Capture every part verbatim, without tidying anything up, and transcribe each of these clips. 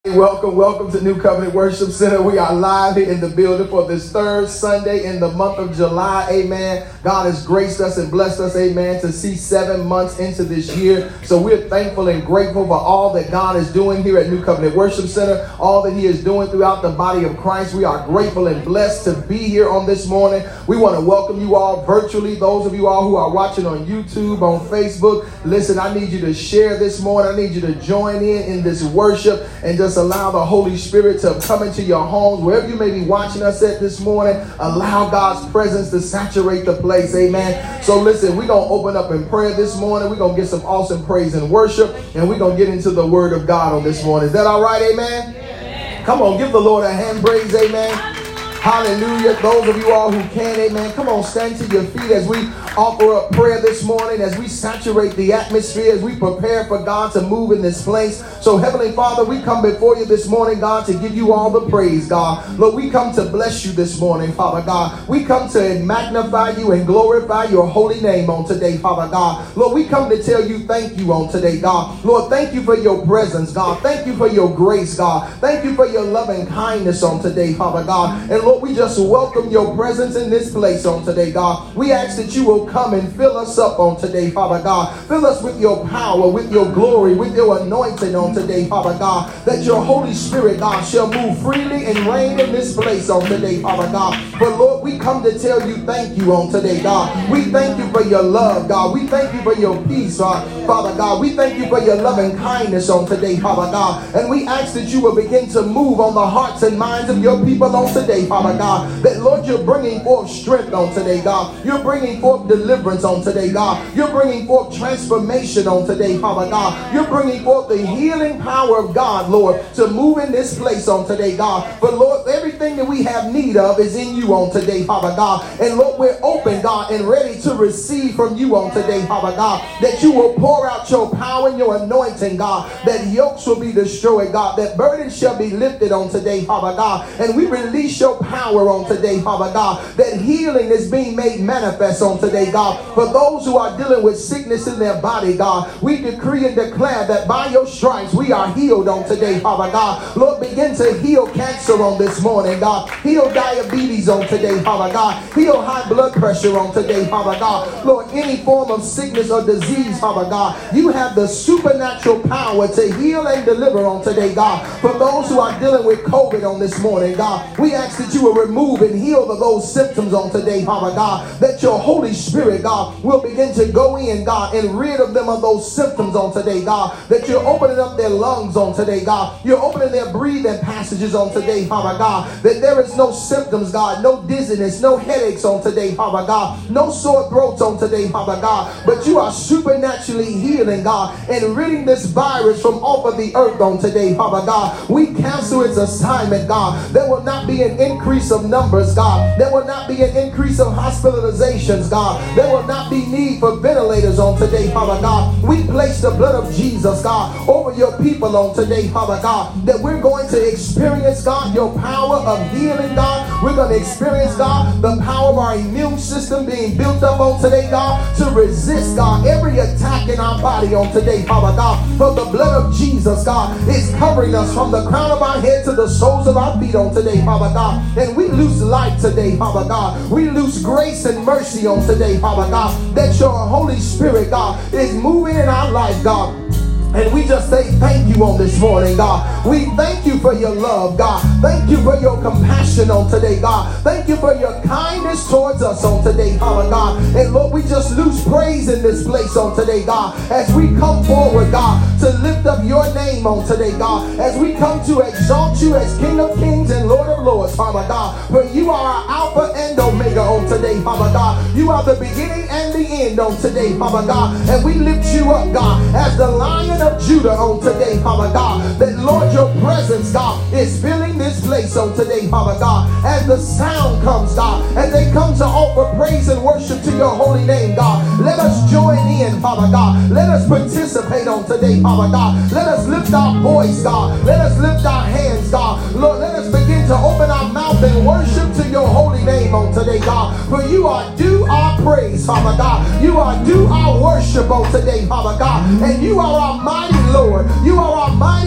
Welcome, welcome to New Covenant Worship Center. We are live here in the building for this third Sunday in the month of July. Amen. God has graced us and blessed us, amen, to see seven months into this year. So we're thankful and grateful for all that God is doing here at New Covenant Worship Center, all that he is doing throughout the body of Christ. We are grateful and blessed to be here on this morning. We want to welcome you all virtually, those of you all who are watching on YouTube, on Facebook. Listen, I need you to share this morning. I need you to join in in this worship and just allow the Holy Spirit to come into your homes, wherever you may be watching us at this morning. Allow God's presence to saturate the place. Amen. So listen, we're going to open up in prayer this morning. We're going to get some awesome praise and worship, and we're going to get into the word of God on this morning. Is that all right? Amen. Amen. Come on, give the Lord a hand praise. Amen. Hallelujah. Those of you all who can, amen, come on, stand to your feet as we offer up prayer this morning, as we saturate the atmosphere, as we prepare for God to move in this place. So, Heavenly Father, we come before you this morning, God, to give you all the praise, God. Lord, we come to bless you this morning, Father God. We come to magnify you and glorify your holy name on today, Father God. Lord, we come to tell you thank you on today, God. Lord, thank you for your presence, God. Thank you for your grace, God. Thank you for your loving kindness on today, Father God. And Lord, we just welcome your presence in this place on today, God. We ask that you will come and fill us up on today, Father God. Fill us with your power, with your glory, with your anointing on today, Father God. That your Holy Spirit, God, shall move freely and reign in this place on today, Father God. But Lord, we come to tell you thank you on today, God. We thank you for your love, God. We thank you for your peace, God. Father God. We thank you for your loving kindness on today, Father God. And we ask that you will begin to move on the hearts and minds of your people on today, Father God. That, Lord, you're bringing forth strength on today, God. You're bringing forth deliverance on today, God. You're bringing forth transformation on today, Father God. You're bringing forth the healing power of God, Lord, to move in this place on today, God. But, Lord, everything that we have need of is in you on today, Father God. And, Lord, we're open, God, and ready to receive from you on today, Father God. That you will pour out your power and your anointing, God. That yokes will be destroyed, God. That burdens shall be lifted on today, Father God. And we release your power on today, Father God. That healing is being made manifest on today, God. For those who are dealing with sickness in their body, God, we decree and declare that by your stripes we are healed on today, Father God. Lord, begin to heal cancer on this morning, God. Heal diabetes on today, Father God. Heal high blood pressure on today, Father God. Lord, any form of sickness or disease, Father God, you have the supernatural power to heal and deliver on today, God. For those who are dealing with COVID on this morning, God, we ask that you will remove and heal the, those symptoms on today, Father God. That your Holy Spirit, God, will begin to go in, God, and rid of them of those symptoms on today, God. That you're opening up their lungs on today, God. You're opening their breathing passages on today, Father God. That there is no symptoms, God, no dizziness, no headaches on today, Father God. No sore throats on today, Father God. But you are supernaturally healing, God, and ridding this virus from off of the earth on today, Father God. We cancel its assignment, God. There will not be an increase of numbers, God. There will not be an increase of hospitalizations, God. There will not be need for ventilators on today, Father God. We place the blood of Jesus, God, over your people on today, Father God. That we're going to experience, God, your power of healing, God. We're going to experience, God, the power of our immune system being built up on today, God, to resist, God, every attack in our body on today, Father God. For the blood of Jesus, God, is covering us from the crown of our head to the soles of our feet on today, Father God. And we lose life today, Father God. We lose grace and mercy on today, Father God. That your Holy Spirit, God, is moving in our life, God. And we just say thank you on this morning, God. We thank you for your love, God. Thank you for your compassion on today, God. Thank you for your kindness towards us on today, Father God. And Lord, we just lose praise in this place on today, God. As we come forward, God, to lift up your name on today, God. As we come to exalt you as King of Kings and Lord of Lords, Father God. For you are our Alpha and Omega on today, Father God. You are the beginning and the end on today, Father God. And we lift you up, God, as the Lion of Judah on today, Father God. That, Lord, your presence, God, is filling this place on today, Father God. As the sound comes, God, as they come to offer praise and worship to your holy name, God, let us join in, Father God. Let us participate on today, Father God. Let us lift our voice, God. Let us lift our hands, God. Lord, let us begin to open our mouth and worship to your holy name on today, God. For you are due our praise, Father God. You are due our worship on today, Father God. And you are our mighty Lord. You are our mighty King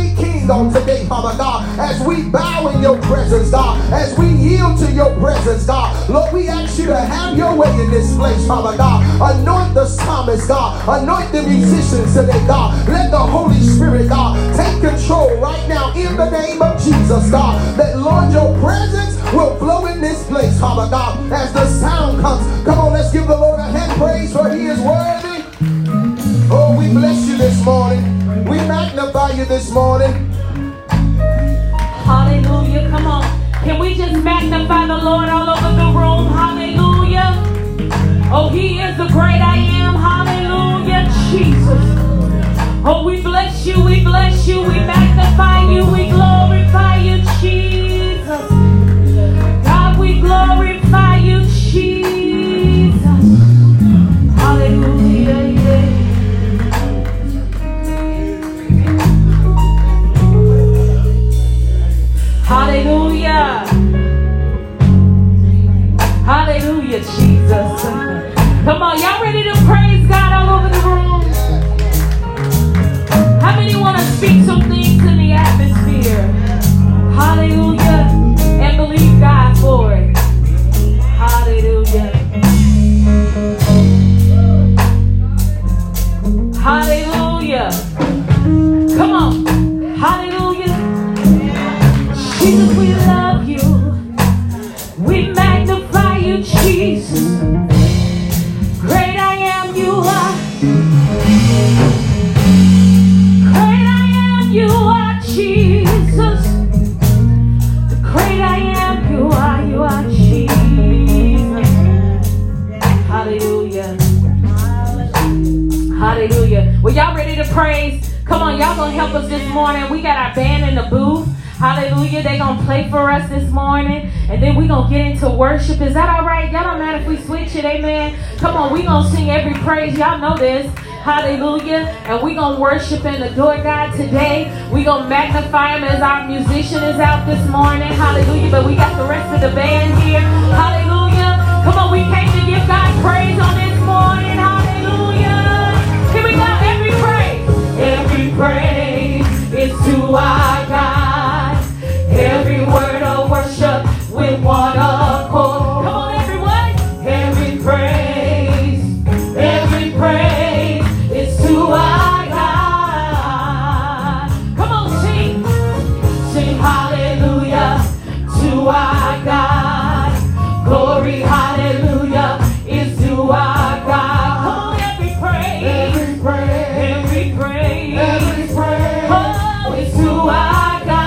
sing on today, Father God, as we bow in your presence, God, as we yield to your presence, God. Lord, we ask you to have your way in this place, Father God. Anoint the psalmist, God. Anoint the musicians today, God. Let the Holy Spirit, God, take control right now in the name of Jesus, God. That, Lord, your presence will flow in this place, Father God, as the sound comes. Come on, let's give the Lord a hand praise, for he is worthy. Oh, we bless you this morning. We magnify you this morning. Hallelujah. Come on. Can we just magnify the Lord all over the room? Hallelujah. Oh, he is the great I am. Hallelujah, Jesus. Oh, we bless you. We bless you. We magnify you. We glorify you, Jesus. God, we glorify you, Jesus. Hallelujah. Yeah. Hallelujah. Hallelujah, Jesus. Come on, y'all ready to praise God all over the room? How many want to speak some things in the atmosphere? Hallelujah. And believe God for it. Hallelujah. Hallelujah. Come on. Hallelujah. Jesus, we love you. We magnify you, Jesus. Great I am, you are. Great I am, you are, Jesus. The great I am, you are, you are, Jesus. Hallelujah. Hallelujah. Well, y'all ready to praise? Come on, y'all gonna help us this morning. We got our band in the booth. Hallelujah. They gonna play for us this morning, and then we gonna get into worship. Is that all right? Y'all don't matter if we switch it, amen? Come on, we gonna sing every praise. Y'all know this. Hallelujah. And we gonna worship and adore God today. We gonna magnify him as our musician is out this morning. Hallelujah. But we got the rest of the band here. Hallelujah. Come on, we came to give God praise on this morning. Hallelujah. Here we go. Every praise. Every praise is to our God. Every word of worship with one accord. Come on, everyone. Every praise, every praise is to our God. Come on, sing. Sing hallelujah to our God. Glory, hallelujah, is to our God. Come on, every praise, every praise, every praise, every praise, oh, is to our God.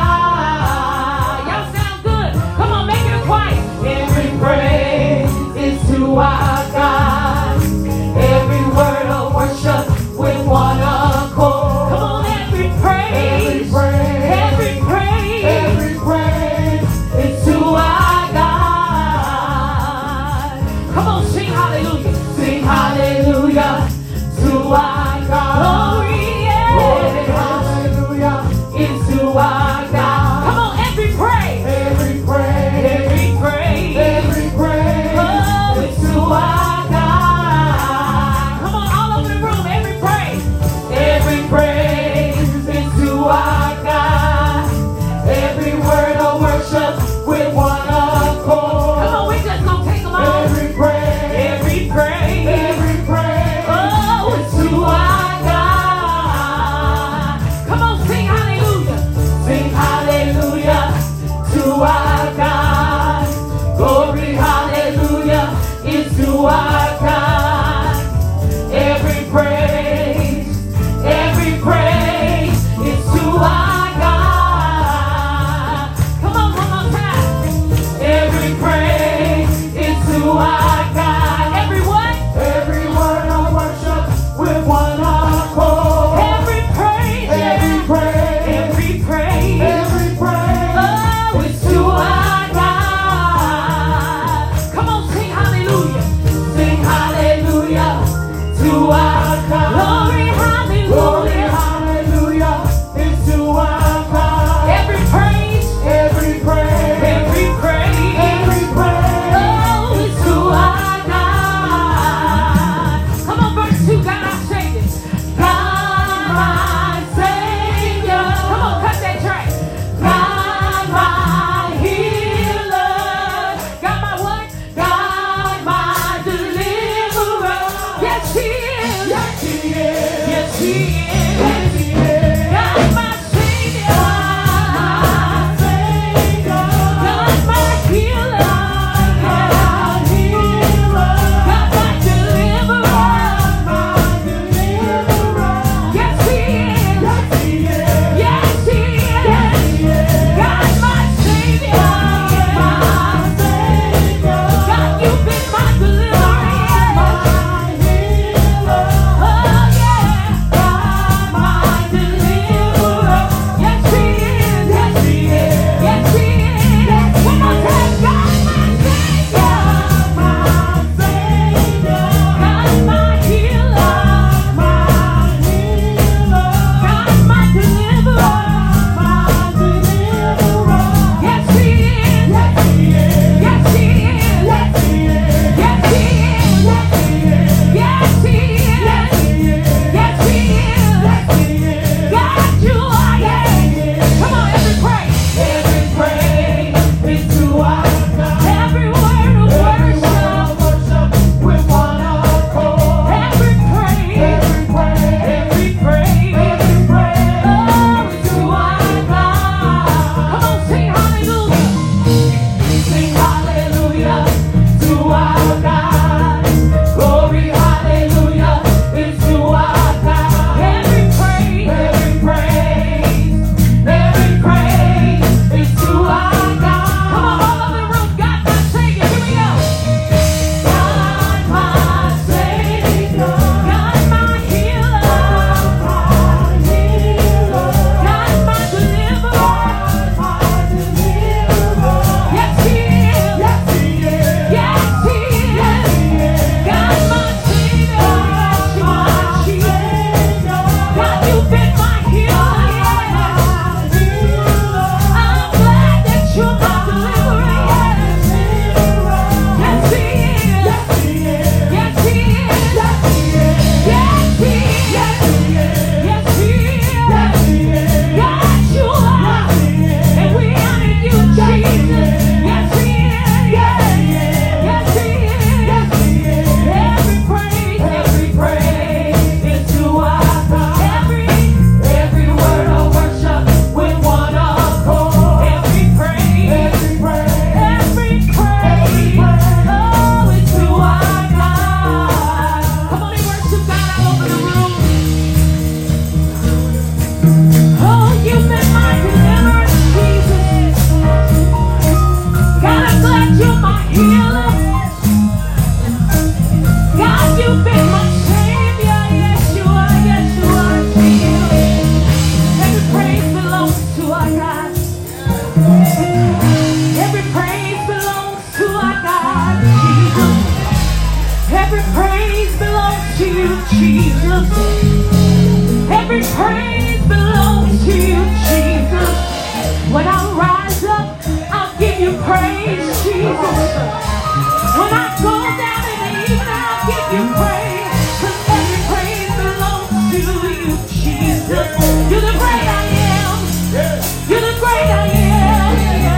Every praise belongs to our God, Jesus. Every praise belongs to you, Jesus. Every praise belongs to you, Jesus. When I rise up, I'll give you praise, Jesus. When I go down in the evening, I'll give you praise. Cause every praise belongs to you, Jesus. You're the great I am. You're the great I am.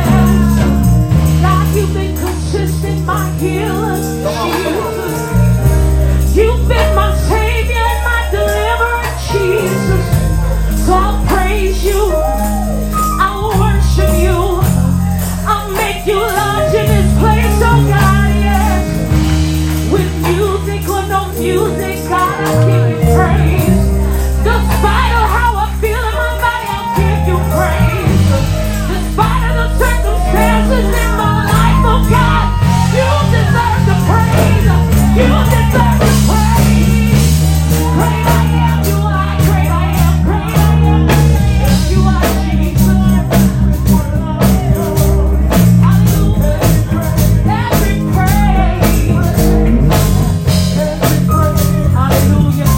God, you've been consistent, my healer, Jesus. You've been my Savior and my deliverer, Jesus. So I'll praise you. I'll worship you. I'll make you large in this place, oh God, yes. With music or no music, God, I'll give you praise. Despite of how I feel in my body, I'll give you praise. Despite of the circumstances in my life, oh God, you deserve the praise. You deserve the praise. Great I am, you are. Great I am, great I am. You are Jesus. Hallelujah. Every praise. Hallelujah.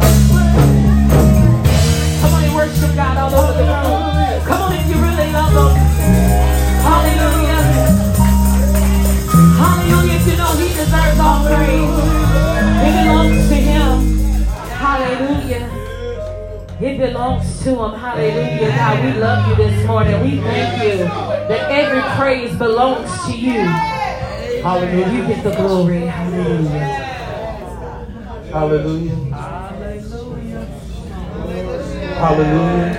Come on and worship God all over the room. Come on if you really love Him. Hallelujah. Hallelujah. If you know He deserves all praise. It belongs to Him. Hallelujah. It belongs to Him. Hallelujah. God, we love you this morning. We thank you that every praise belongs to you. Hallelujah. You get the glory. Hallelujah. Hallelujah. Hallelujah.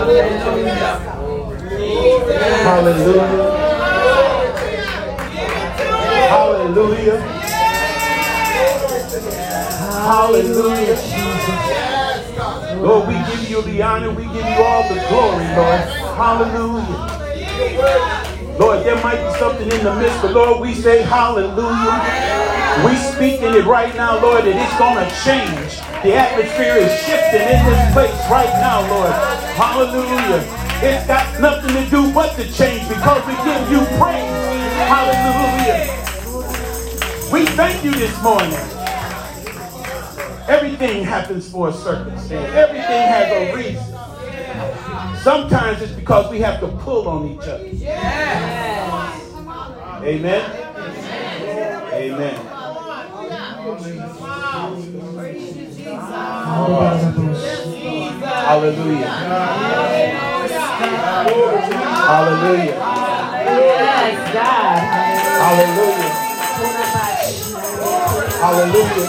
Hallelujah. Hallelujah. Hallelujah. Lord, we give you the honor. We give you all the glory, Lord. Hallelujah. Lord, there might be something in the midst, but Lord, we say hallelujah. We speaking it right now, Lord, that it's going to change. The atmosphere is shifting in this place right now, Lord. Hallelujah. It's got nothing to do but to change because we give you praise. Hallelujah. We thank you this morning. Everything happens for a circumstance. Everything has a reason. Sometimes it's because we have to pull on each other. Amen. Amen. Hallelujah. Hallelujah. Yes, God. Hallelujah. Hallelujah.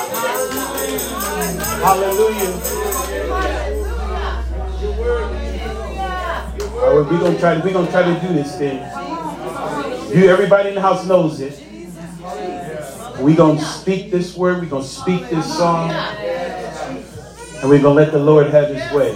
Hallelujah. All right, we're gonna try to we're gonna try to do this thing. You, everybody in the house knows it. We're gonna speak this word. We're gonna speak this song, and we're gonna let the Lord have His way.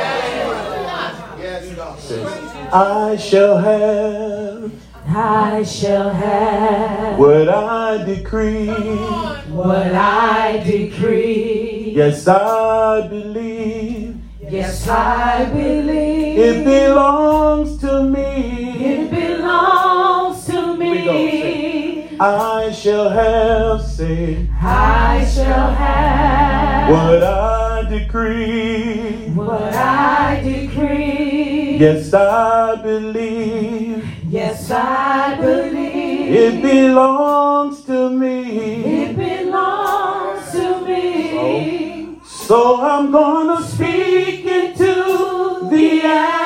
I shall have. I shall have what I decree. What I decree. Yes, I believe. Yes, I believe. It belongs to me. It belongs to me. I shall have, say, I shall have what I decree. What I decree. Yes, I believe. Yes, I believe. It belongs to me. It belongs to me. So, so I'm gonna speak into the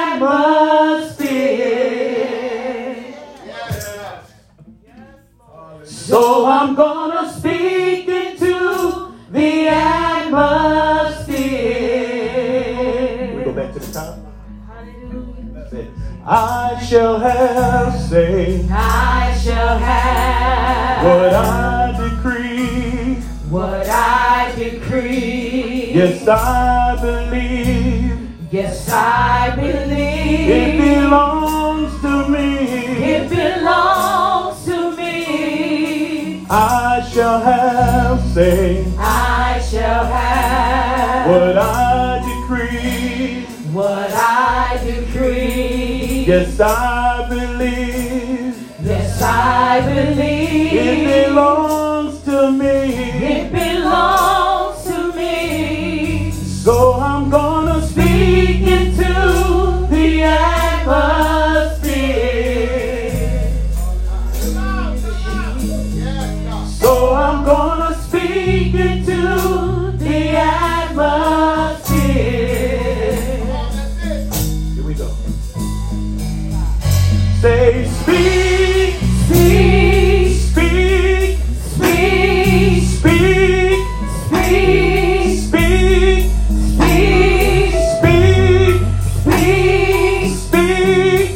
atmosphere. So I'm gonna speak into the atmosphere. We go back to the top. I shall have, say, I shall have what I decree. What I decree. Yes, I believe. Yes, I believe. It belongs to me. It belongs to me. I shall have, say, I shall have what I decree. What I decree. Yes, I believe. Yes, I believe. It belongs to me. It belongs to me. So I'm gonna speak into the atmosphere. So I'm gonna speak into the atmosphere. Here we go. Say, speak, Speak, speak, speak, speak, speak, speak, speak, speak, speak, speak,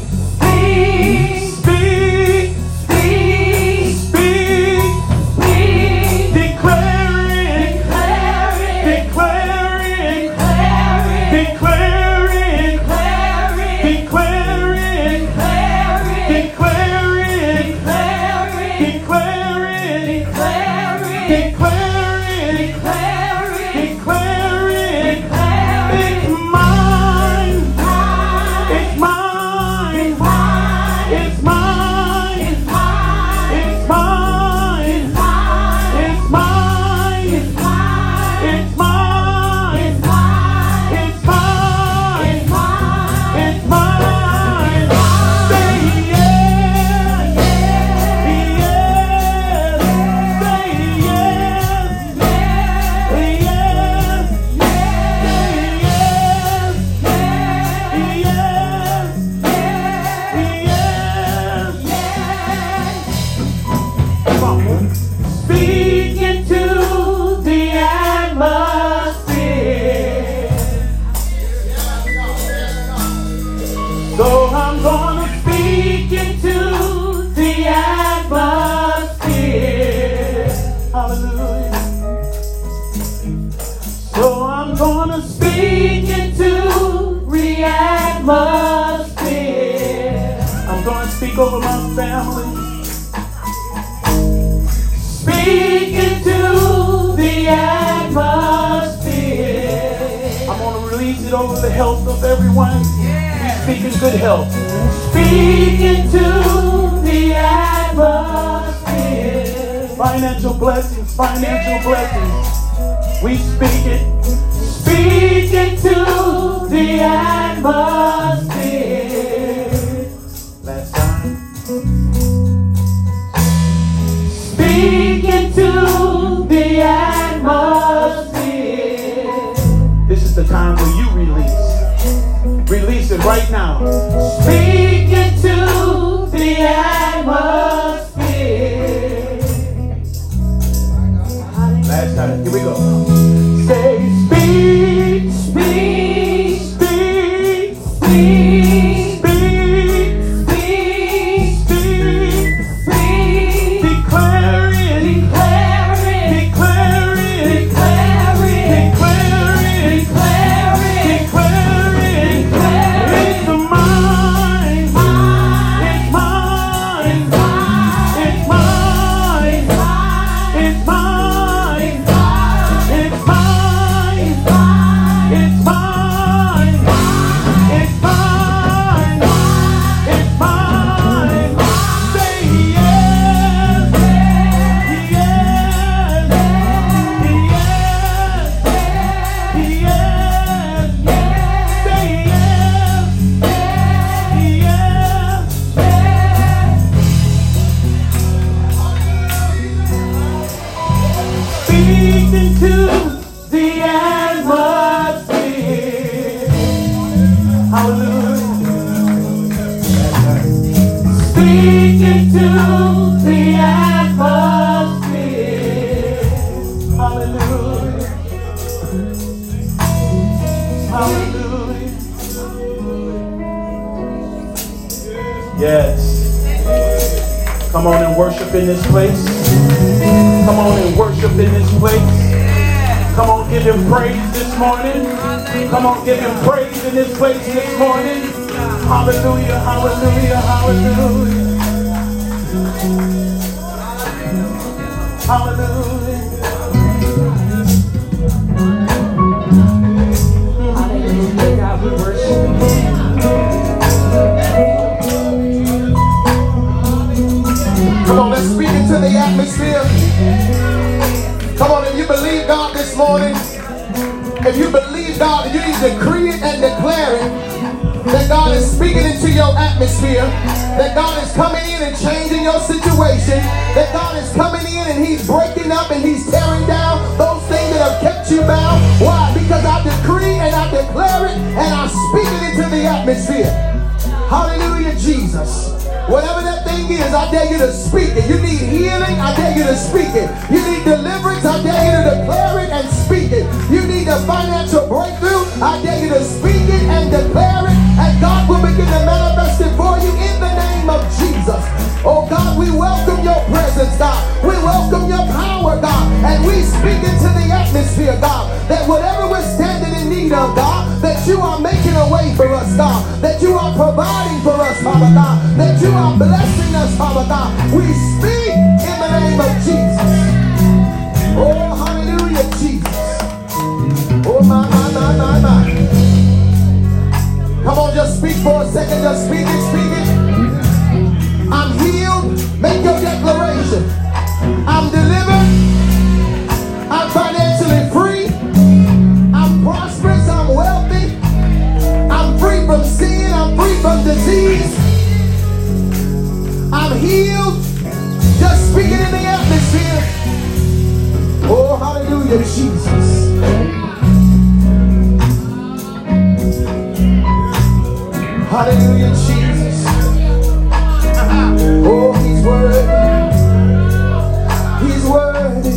speak, speak, speak, speak, speak, declaring, declare it, declaring, declare it, declaring, declare it, declaring, declare it, declaring, declare it, declaring, declare it, declaring, declare it, declaring, declare it. it's mine, Mine, it's mine, mine, it's mine, it's mine, it's mine, mine, it's mine, it's mine, it's mine, it's mine, it's mine, it's mine, it's mine. Say yes, yes, say yes, yes, Come on. Speak into the atmosphere. So I'm gonna speak into the atmosphere. Hallelujah. So I'm gonna speak into the atmosphere. I'm gonna speak over my family. Speak into the atmosphere. I'm gonna release it over the health of everyone. We speak in good health. Speak into the atmosphere. Financial blessings, financial blessings. We speak it. Speak into the atmosphere. Last time. Speak into the atmosphere. This is the time where you release. Release it right now. Speak into the atmosphere. Last time. Here we go. Say, speak, speak, speak, speak, speak, speak, speak, speak, declare it, declare it, declare it, declare it, declare it, declare it, declare it. declare it. It's mine, Mine, it's mine, mine, it's mine, mine, it's mine, it's it's mine, mine, it's mine, it's mine, it's mine, it's mine. Say yes, yes, yes, yes, say yes, yes. Speak into the atmosphere. Hallelujah. Speak into the atmosphere. Hallelujah. Hallelujah. Yes. Come on and worship in this place. Come on and worship in this place. Come on, give him praise this morning. Come on, give him praise in this place this morning. Hallelujah, hallelujah, hallelujah. Hallelujah. hallelujah, God, we worship you. God, you need to decree it and declare it. That God is speaking into your atmosphere. That God is coming in and changing your situation. That God is coming in and He's breaking up and He's tearing down those things that have kept you bound. Why? Because I decree and I declare it and I speak it into the atmosphere. Hallelujah, Jesus. Whatever that thing is, I dare you to speak it. You need healing, I dare you to speak it. You need deliverance, I dare you to declare it and speak it. You need a financial breakthrough, I dare you to speak it and declare it. And God will begin to manifest it for you in the name of Jesus. Oh God, we welcome your presence, God. We welcome your power, God. And we speak into the atmosphere, God, that whatever we're standing in need of, God, that you are making a way for us, God. That you are providing for us, Father God. That you are blessing us, Father God. We speak in the name of Jesus. Oh, hallelujah, Jesus. Oh, my, my, my, my, my. Come on, just speak for a second. Just speak it, speak it. I'm healed. Make your declaration. I'm delivered. I'm financially free. I'm prosperous. I'm wealthy. I'm free from sin. I'm free from disease. I'm healed. Just speak it in the atmosphere. Oh, hallelujah, Jesus. Hallelujah, Jesus. Oh, He's worthy. He's worthy.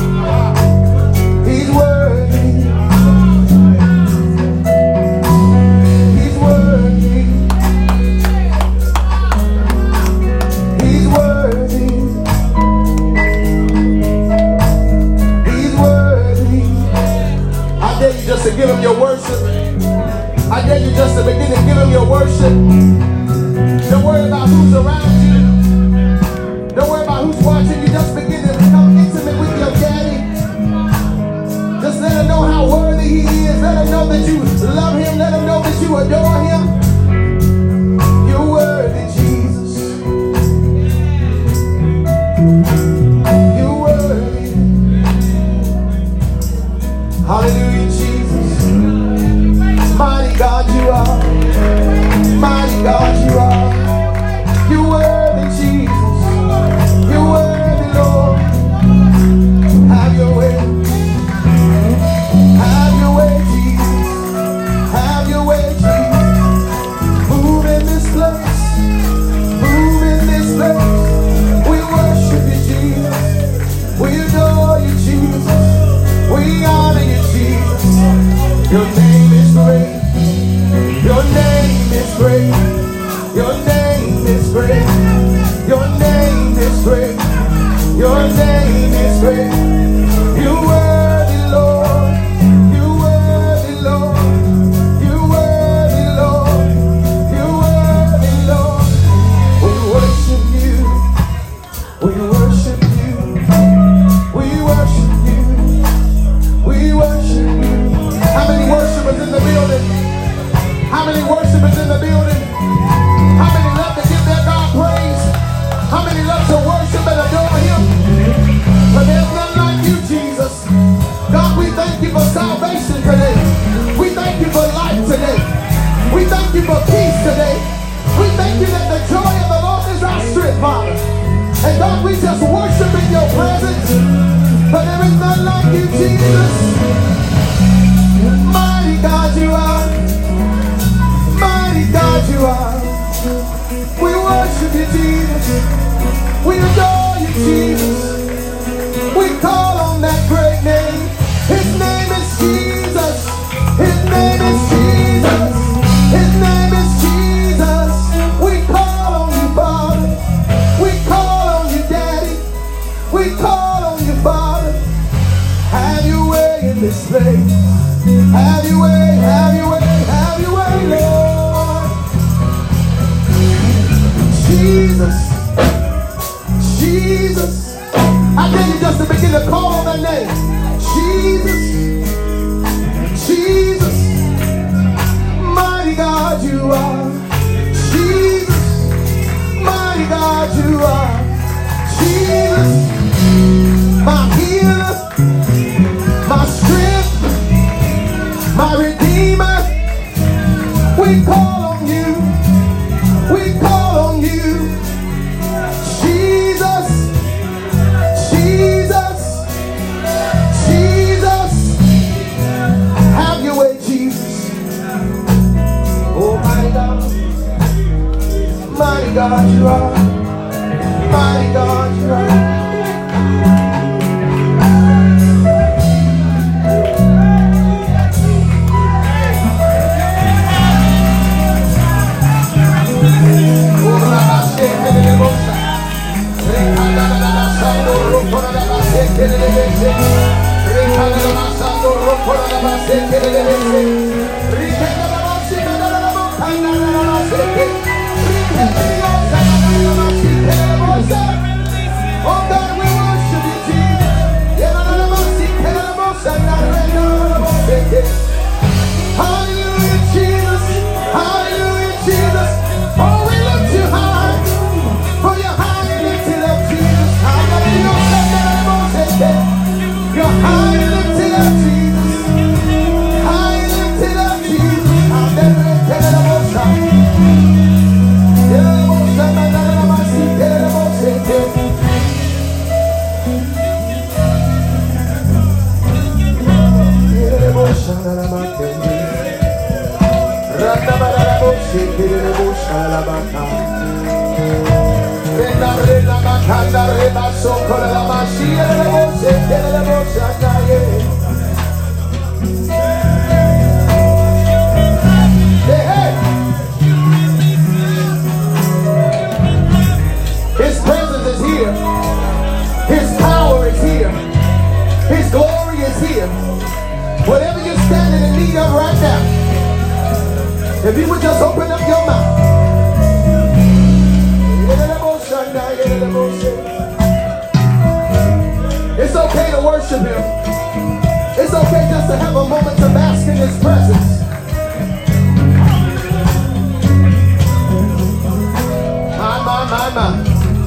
He's worthy. He's worthy. He's worthy. He's worthy. I dare you just to give Him your worship. I dare you just to begin to give Him your worship. Don't worry about who's around you. Don't worry about who's watching you. Just begin to become intimate with your daddy. Just let Him know how worthy He is. Let Him know that you love Him. Let Him know that you adore Him. You're worthy, Jesus. You're worthy. Hallelujah, Jesus. Mighty God you are. Mighty God you are. You're worthy, Jesus. You're worthy, Lord. Have your way. Have your way, Jesus. Have your way, Jesus. Move in this place. Move in this place. We worship you, Jesus. We adore you, Jesus. We honor you, Jesus. Your name is great. Your name is great. Your name is great. Your name is great. Your name is great. You worthy, Lord. You worthy, Lord. You worthy, Lord. You worthy, Lord. We worship you. We worship you. We worship you. We worship you. How many worshipers in the building? How many worshipers in the building? How many love to give their God praise? How many love to worship and adore Him? But there's none like you, Jesus. God, we thank you for salvation today. We thank you for life today. We thank you for peace today. We thank you that the joy of the Lord is our strength, Father. And God, we just worship in your presence. But there is none like you, Jesus. Mighty God you are. Mighty God you are. We worship you, Jesus. We adore you, Jesus. We call on that great name. His name is Jesus. His name is Jesus. His name is Jesus. We call on you, Father. We call on you, Daddy. We call on you, Father. Have your way in this place. Have your way, have your way, have your way, Lord. Jesus. you. Jesus, Jesus, Jesus. Have your way, Jesus. Oh, mighty God. Mighty God, you are. Mighty God, you are. Oh God, we worship you, Jesus. Hallelujah, Jesus. Hallelujah, Jesus. Oh, we lift you high, for you're high and lifted up, Jesus. You're high and lifted up, Jesus. High and lifted up, Jesus. His presence is here. His power is here. His glory is here. Whatever you're standing in need of right now, if you would just open up your mouth. It's okay to worship him. It's okay just to have a moment to bask in his presence. My, my, my, my.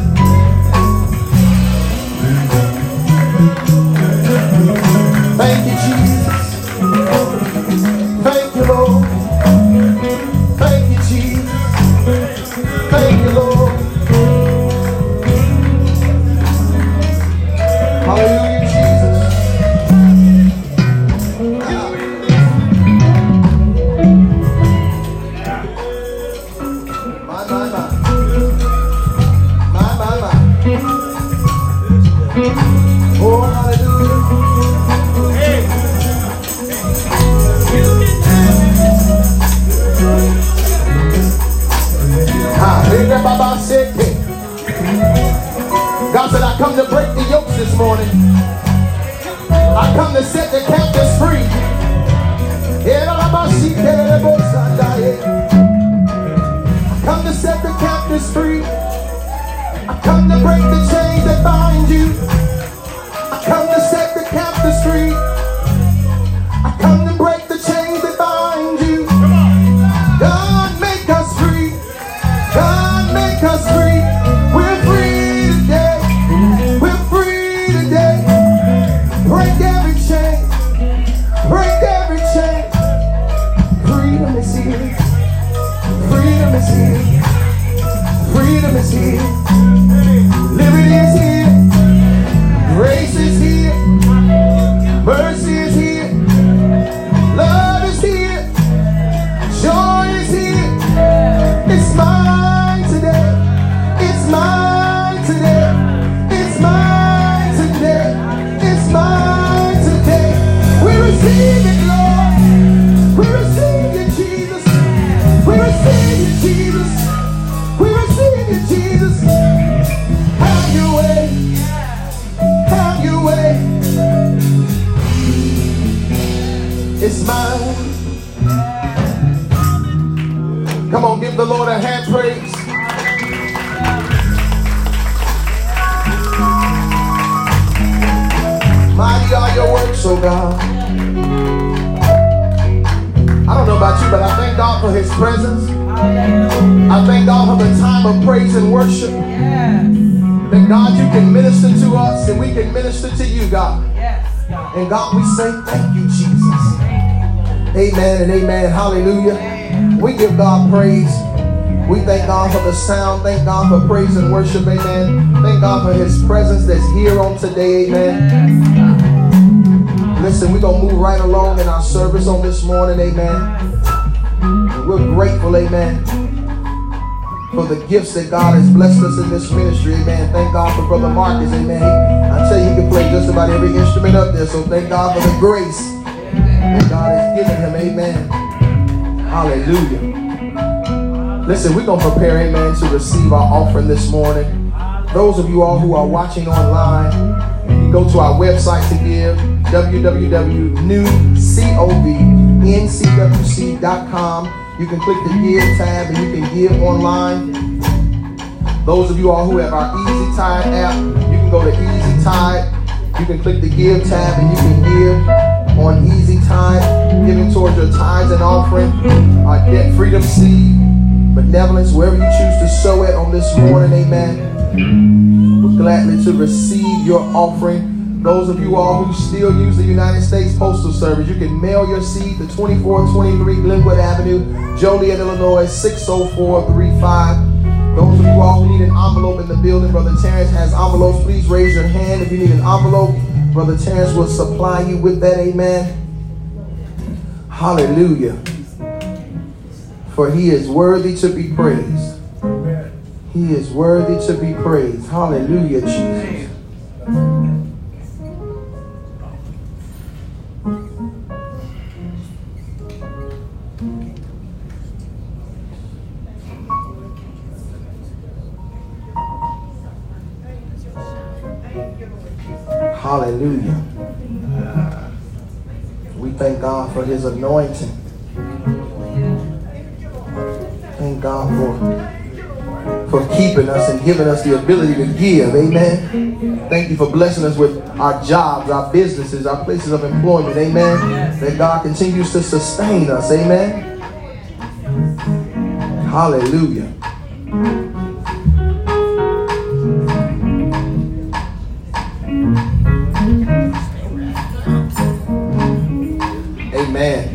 Thank you, Jesus. Thank you, Lord. Thank you, Jesus. Thank you, Lord. Hallelujah, Jesus. My, my, my. My, my, my. Oh, hallelujah. God said, I come to break the yokes this morning. I come to set the captives free. I come to set the captives free. I come to break the chains that bind you. I come to set the captives free. I come to break the chains that bind you. God, make us free. God, make us free. We're free today. We're free today. Break every chain. Break every chain. Freedom is here. Freedom is here. Freedom is here. Liberty is here. Grace is here. Mercy is here. Love is here. Joy is here. It's mine today. It's mine today. It's mine today. It's mine today. We receive it, Lord. We receive it, Jesus. We receive it, Jesus. We receive it, Jesus. Have your way. Have your way. It's mine. Come on, give the Lord a hand praise. Mighty are your works, oh God. I don't know about you, but I thank God for his presence. I thank God for the time of praise and worship. That God, you can minister to us and we can minister to you, God. And God, we say thank you, Jesus. Amen and amen. Hallelujah. We give God praise. We thank God for the sound. Thank God for praise and worship. Amen. Thank God for his presence that's here on today. Amen. Listen, we're going to move right along in our service on this morning. Amen. And we're grateful. Amen. For the gifts that God has blessed us in this ministry. Amen. Thank God for Brother Marcus. Amen. I tell you, he can play just about every instrument up there. So thank God for the grace that God has given him. Amen. Hallelujah. Listen, we're going to prepare, amen, to receive our offering this morning. Those of you all who are watching online, you go to our website to give, w w w dot new cov dot com. You can click the Give tab and you can give online. Those of you all who have our Easy Tide app, you can go to Easy Tide. You can click the Give tab and you can give on Easy Tide, giving towards your tithes and offering, our debt freedom seed, benevolence, wherever you choose to sow it on this morning, amen. We're gladly to receive your offering. Those of you all who still use the United States Postal Service, you can mail your seed to twenty-four twenty-three Glenwood Avenue, Joliet, Illinois, six oh four three five. Those of you all who need an envelope in the building, Brother Terrence has envelopes. Please raise your hand if you need an envelope. Brother Terrence will supply you with that, amen. Hallelujah. For he is worthy to be praised. He is worthy to be praised. Hallelujah, Jesus. Hallelujah. We thank God for his anointing. Thank God for, for keeping us and giving us the ability to give. Amen. Thank you for blessing us with our jobs, our businesses, our places of employment. Amen. That God continues to sustain us. Amen. Hallelujah. Amen.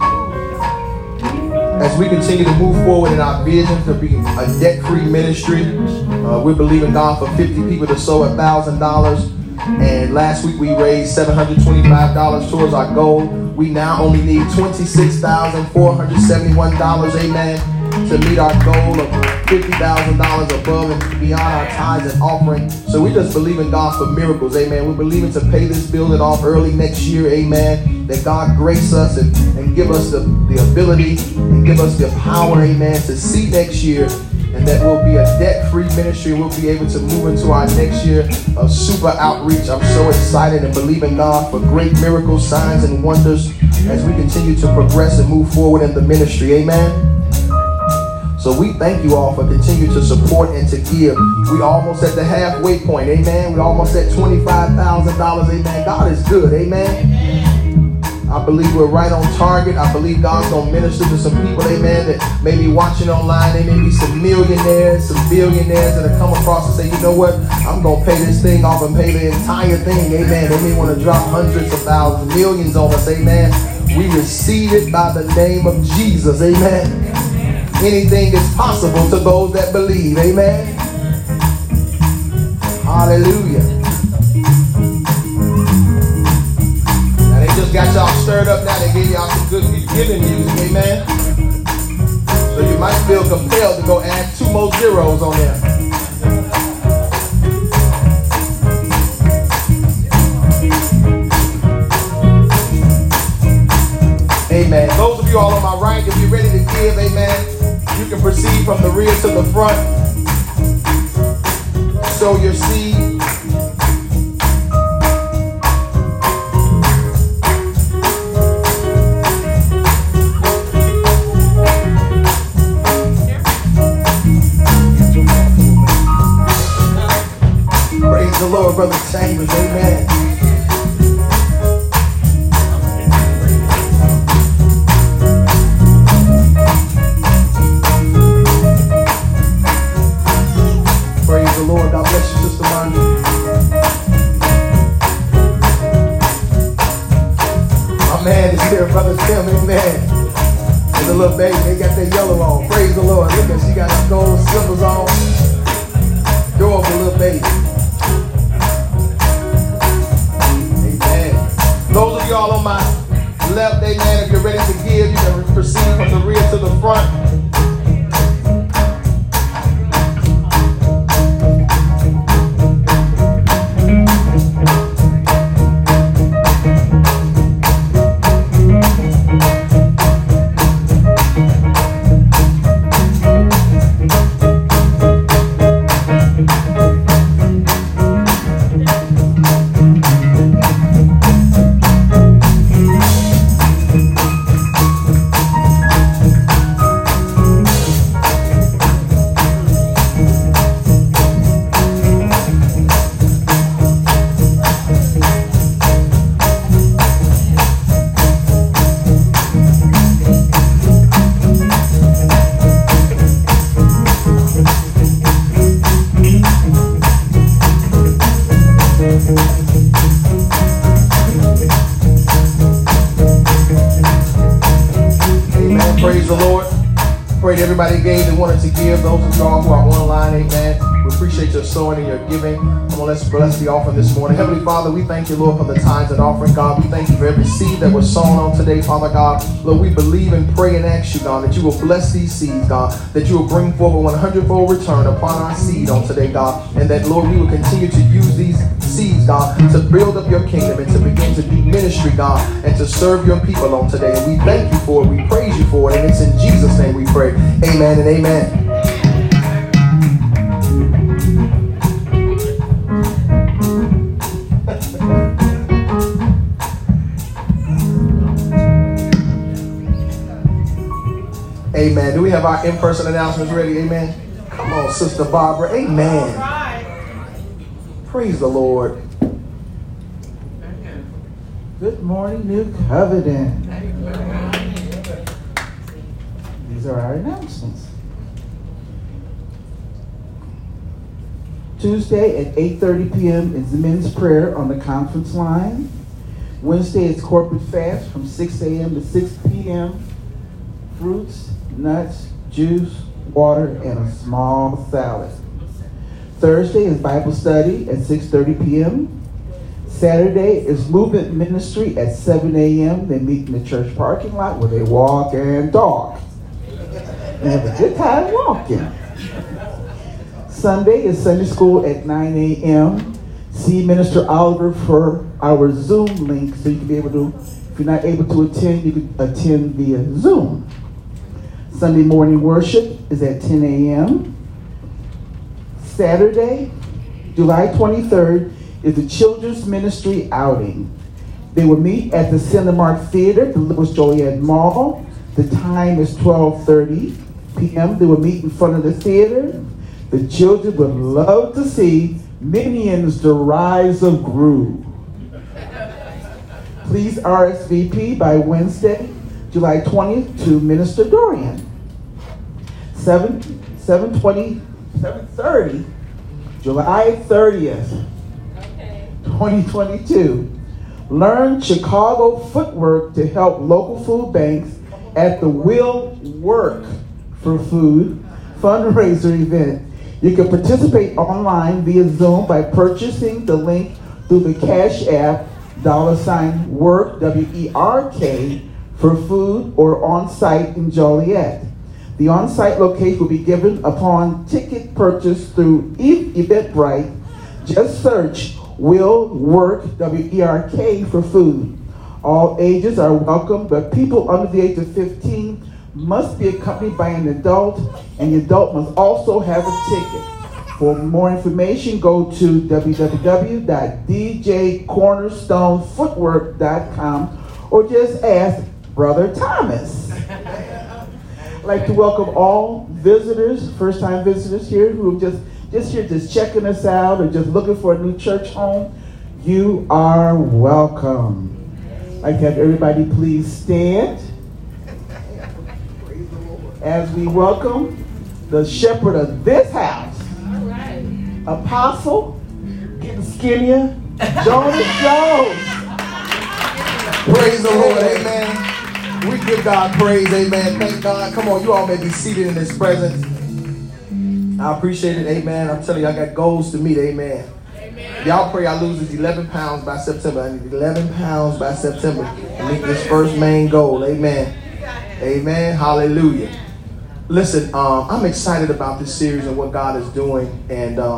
As we continue to move forward in our vision to be a debt-free ministry, uh, we're believing God for fifty people to sow one thousand dollars. And last week we raised seven hundred twenty-five dollars towards our goal. We now only need twenty-six thousand four hundred seventy-one dollars, amen, to meet our goal of fifty thousand dollars above and beyond our tithes and offering. So we just believe in God for miracles, amen. We're believing to pay this building off early next year, amen. That God grace us and, and give us the, the ability and give us the power, amen, to see next year, and that we'll be a debt-free ministry. We'll be able to move into our next year of super outreach. I'm so excited and believe in God for great miracles, signs, and wonders as we continue to progress and move forward in the ministry, amen. So we thank you all for continuing to support and to give. We almost at the halfway point, amen. We almost at twenty-five thousand dollars, amen. God is good, amen. I believe we're right on target. I believe God's going to minister to some people, amen, that may be watching online. There may be some millionaires, some billionaires that have come across and say, you know what, I'm going to pay this thing off and pay the entire thing, amen. They may want to drop hundreds of thousands, millions on us, amen. We receive it by the name of Jesus, amen. Anything is possible to those that believe, amen. Hallelujah. Just got y'all stirred up now. They gave y'all some good giving music, amen. So you might feel compelled to go add two more zeros on there. Amen. Those of you all on my right, if you're ready to give, amen, you can proceed from the rear to the front. Sow your seed. The Lord, Brother Chambers, amen. Praise the Lord. God bless you, Sister Margie. My man is here, Brother Tim, amen. The little baby, they got their yellow on. Praise the Lord. Look at, she got her gold slippers on. Adorable little baby. Amen. Those of y'all on my left, amen, if you're ready to give, you can proceed from the rear to the front. Everybody gave and wanted to give. Those of y'all who are online, amen, we appreciate your sowing and your giving. Come on, let's bless the offering this morning. Heavenly Father, we thank you, Lord, for the tithes and offering, God. We thank you for every seed that was sown on today, Father God. Lord, we believe and pray and ask you, God, that you will bless these seeds, God, that you will bring forth a one hundred fold return upon our seed on today, God, and that, Lord, we will continue to use these seeds, God, to build up your kingdom and to begin to do ministry, God, and to serve your people on today. And we thank you for it. We praise you for it. And it's in Jesus' name we pray. Amen and amen. Amen. Do we have our in-person announcements ready? Amen. Come on, Sister Barbara. Amen. Praise the Lord. Good morning, New Covenant. These are our announcements. Tuesday at eight thirty p.m. is the men's prayer on the conference line. Wednesday is corporate fast from six a.m. to six p.m. Fruits, nuts, juice, water, and a small salad. Thursday is Bible study at six thirty p.m. Saturday is movement ministry at seven a.m. They meet in the church parking lot where they walk and talk. And have a good time walking. Sunday is Sunday school at nine a.m. See Minister Oliver for our Zoom link so you can be able to, if you're not able to attend, you can attend via Zoom. Sunday morning worship is at ten a.m. Saturday, July twenty-third, is the Children's Ministry outing. They will meet at the Cinemark Theater, the Lewis Joliet Mall. The time is twelve thirty p.m. They will meet in front of the theater. The children would love to see Minions: The Rise of Gru. Please R S V P by Wednesday, July twentieth to Minister Dorian. seven twenty, seven thirty, July thirtieth, okay. twenty twenty-two. Learn Chicago footwork to help local food banks at the Will Work for Food fundraiser event. You can participate online via Zoom by purchasing the link through the Cash App, dollar sign work, W E R K, for food, or on-site in Joliet. The on-site location will be given upon ticket purchase through Eventbrite. Just search Will Work, W E R K, for food. All ages are welcome, but people under the age of fifteen must be accompanied by an adult, and the adult must also have a ticket. For more information, go to w w w dot d j cornerstone footwork dot com or just ask Brother Thomas. I'd like to welcome all visitors, first-time visitors here who are just, just here just checking us out or just looking for a new church home. You are welcome. I'd like to have everybody please stand as we welcome the shepherd of this house, Apostle, getting skinnier, Jonas Jones. Praise the Lord, amen. We give God praise, amen. Thank God. Come on, you all may be seated in His presence. I appreciate it, amen. I'm telling you, I got goals to meet, amen. Amen. Y'all pray I lose this eleven pounds by September. I need eleven pounds by September to meet this first main goal, amen. Amen. Hallelujah. Listen, um, I'm excited about this series and what God is doing, and um,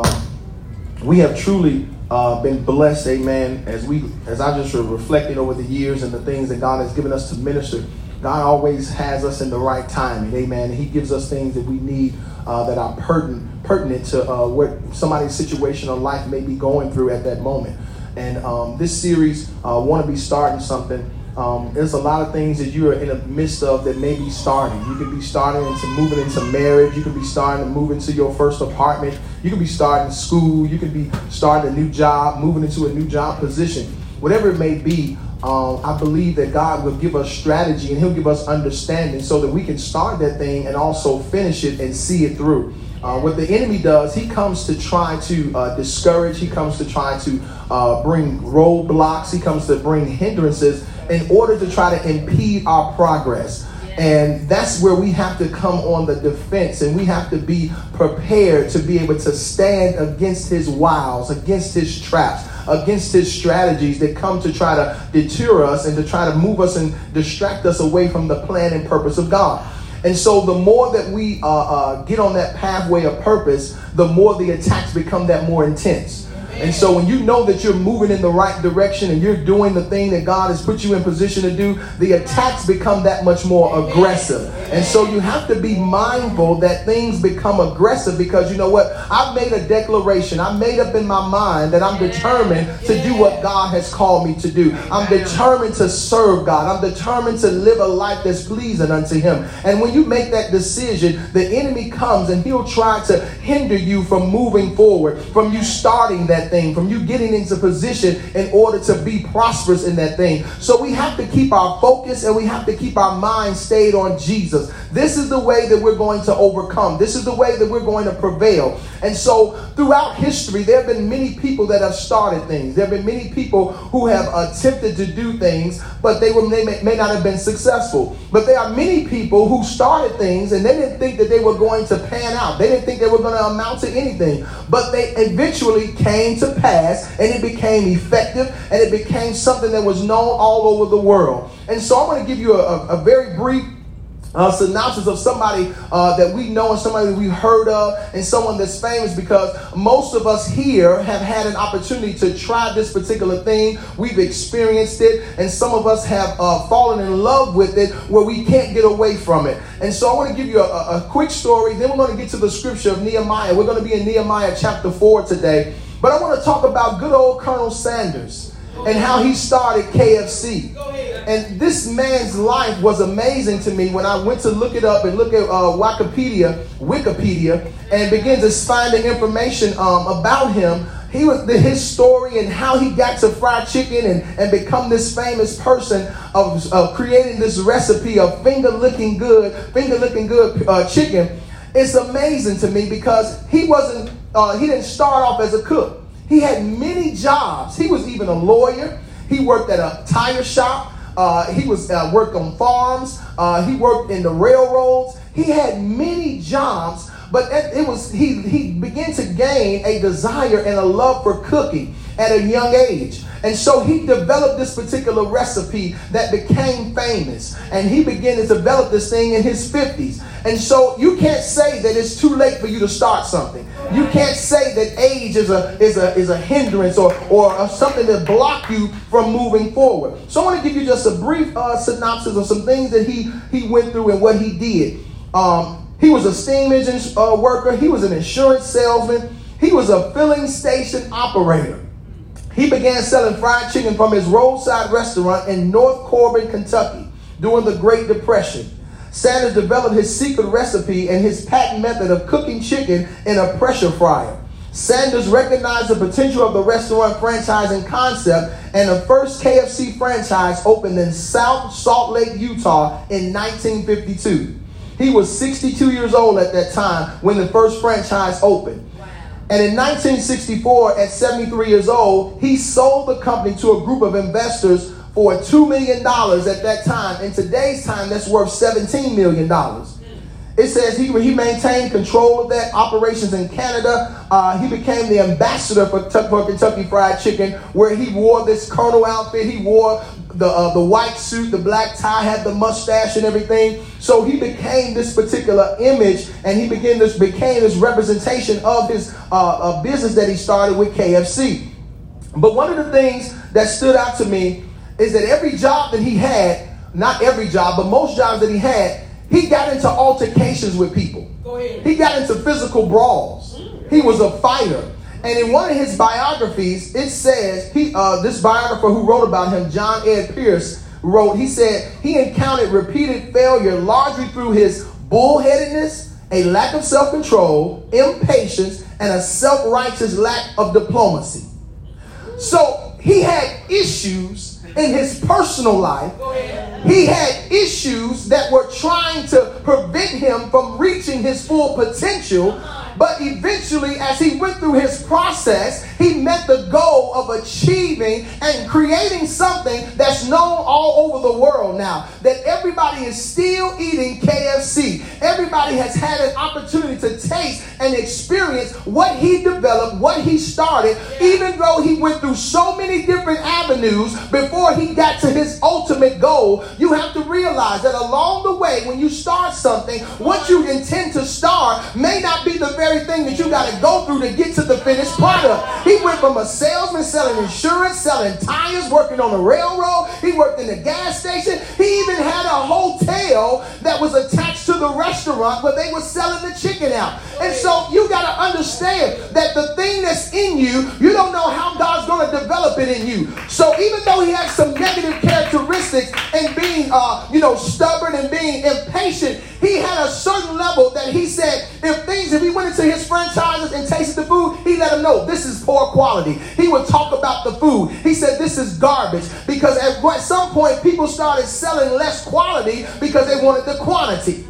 we have truly uh, been blessed, amen. As we, as I just reflecting over the years and the things that God has given us to minister, God always has us in the right timing, amen. He gives us things that we need uh, that are pertinent, pertinent to uh, what somebody's situation or life may be going through at that moment. And um, this series, uh, want to be starting something. Um, there's a lot of things that you are in the midst of that may be starting. You could be starting into moving into marriage. You could be starting to move into your first apartment. You could be starting school. You could be starting a new job, moving into a new job position. Whatever it may be, um, I believe that God will give us strategy and He'll give us understanding so that we can start that thing and also finish it and see it through. Uh, what the enemy does, he comes to try to uh, discourage. He comes to try to uh, bring roadblocks. He comes to bring hindrances in order to try to impede our progress. And that's where we have to come on the defense, and we have to be prepared to be able to stand against his wiles, against his traps, against his strategies that come to try to deter us and to try to move us and distract us away from the plan and purpose of God. And so the more that we uh, uh, get on that pathway of purpose, the more the attacks become that more intense. And so when you know that you're moving in the right direction and you're doing the thing that God has put you in position to do, the attacks become that much more aggressive. And so you have to be mindful that things become aggressive because, you know what? I've made a declaration. I made up in my mind that I'm determined to do what God has called me to do. I'm determined to serve God. I'm determined to live a life that's pleasing unto Him. And when you make that decision, the enemy comes and he'll try to hinder you from moving forward, from you starting that thing, from you getting into position in order to be prosperous in that thing. So we have to keep our focus and we have to keep our mind stayed on Jesus. This is the way that we're going to overcome. This is the way that we're going to prevail. And so throughout history, there have been many people that have started things. There have been many people who have attempted to do things, but they, were, they may, may not have been successful. But there are many people who started things and they didn't think that they were going to pan out. They didn't think they were going to amount to anything. But they eventually came to pass and it became effective and it became something that was known all over the world. And so I'm going to give you a, a very brief Uh, synopsis of somebody uh, that we know and somebody that we've heard of and someone that's famous, because most of us here have had an opportunity to try this particular thing. We've experienced it, and some of us have uh, fallen in love with it where we can't get away from it. And so I want to give you a, a quick story. Then we're going to get to the scripture of Nehemiah. We're going to be in Nehemiah chapter four today. But I want to talk about good old Colonel Sanders and how he started K F C. And this man's life was amazing to me when I went to look it up and look at uh, Wikipedia, Wikipedia, and begin to find the information um, about him. He was the, his story and how he got to fried chicken and, and become this famous person of, of creating this recipe of finger looking good, finger looking good uh, chicken. It's amazing to me because he wasn't, uh, he didn't start off as a cook. He had many jobs. He was even a lawyer. He worked at a tire shop. Uh, he was uh, worked on farms. Uh, he worked in the railroads. He had many jobs, but it, it was he he began to gain a desire and a love for cooking at a young age. And so he developed this particular recipe that became famous. And he began to develop this thing in his fifties. And so you can't say that it's too late for you to start something. You can't say that age is a is a is a hindrance or or something that block you from moving forward. So I want to give you just a brief uh, synopsis of some things that he he went through and what he did. Um, he was a steam engine uh, worker. He was an insurance salesman. He was a filling station operator. He began selling fried chicken from his roadside restaurant in North Corbin, Kentucky during the Great Depression. Sanders developed his secret recipe and his patent method of cooking chicken in a pressure fryer. Sanders recognized the potential of the restaurant franchising concept, and the first K F C franchise opened in South Salt Lake, Utah in nineteen fifty-two. He was sixty-two years old at that time when the first franchise opened. And in nineteen sixty-four, at seventy-three years old, he sold the company to a group of investors for two million dollars at that time. In today's time, that's worth seventeen million dollars. It says he, he maintained control of that operations in Canada. Uh, he became the ambassador for, for Kentucky Fried Chicken, where he wore this colonel outfit. He wore the uh, the white suit, the black tie, had the mustache and everything. So he became this particular image, and he began this became this representation of his uh, uh, business that he started with K F C. But one of the things that stood out to me is that every job that he had, not every job, but most jobs that he had, he got into altercations with people. He got into physical brawls. He was a fighter. And in one of his biographies, it says, he, uh, this biographer who wrote about him, John Ed Pierce, wrote, he said, he encountered repeated failure largely through his bullheadedness, a lack of self-control, impatience, and a self-righteous lack of diplomacy. So he had issues in his personal life. He had issues that were trying to prevent him from reaching his full potential. But eventually, as he went through his process, he met the goal of achieving and creating something that's known all over the world now. That everybody is still eating K F C. Everybody has had an opportunity to taste and experience what he developed, what he started, even though he went through so many different avenues before he got to his ultimate goal. You have to realize that along the way, when you start something, what you intend to start may not be the very thing that you got to go through to get to the finished product. He went from a salesman selling insurance, selling tires, working on the railroad. He worked in the gas station. He even had a hotel that was attached to the restaurant where they were selling the chicken out. And so you got to understand that the thing that's in you, you don't know how God's going to develop it in you. So even though he has some negative characteristics and being, uh, you know, stubborn and being impatient, he had a certain level that he said, if things, if he went into his franchises and tasted the food, he let them know this is poor quality. He would talk about the food. He said this is garbage, because at, at some point people started selling less quality because they wanted the quantity.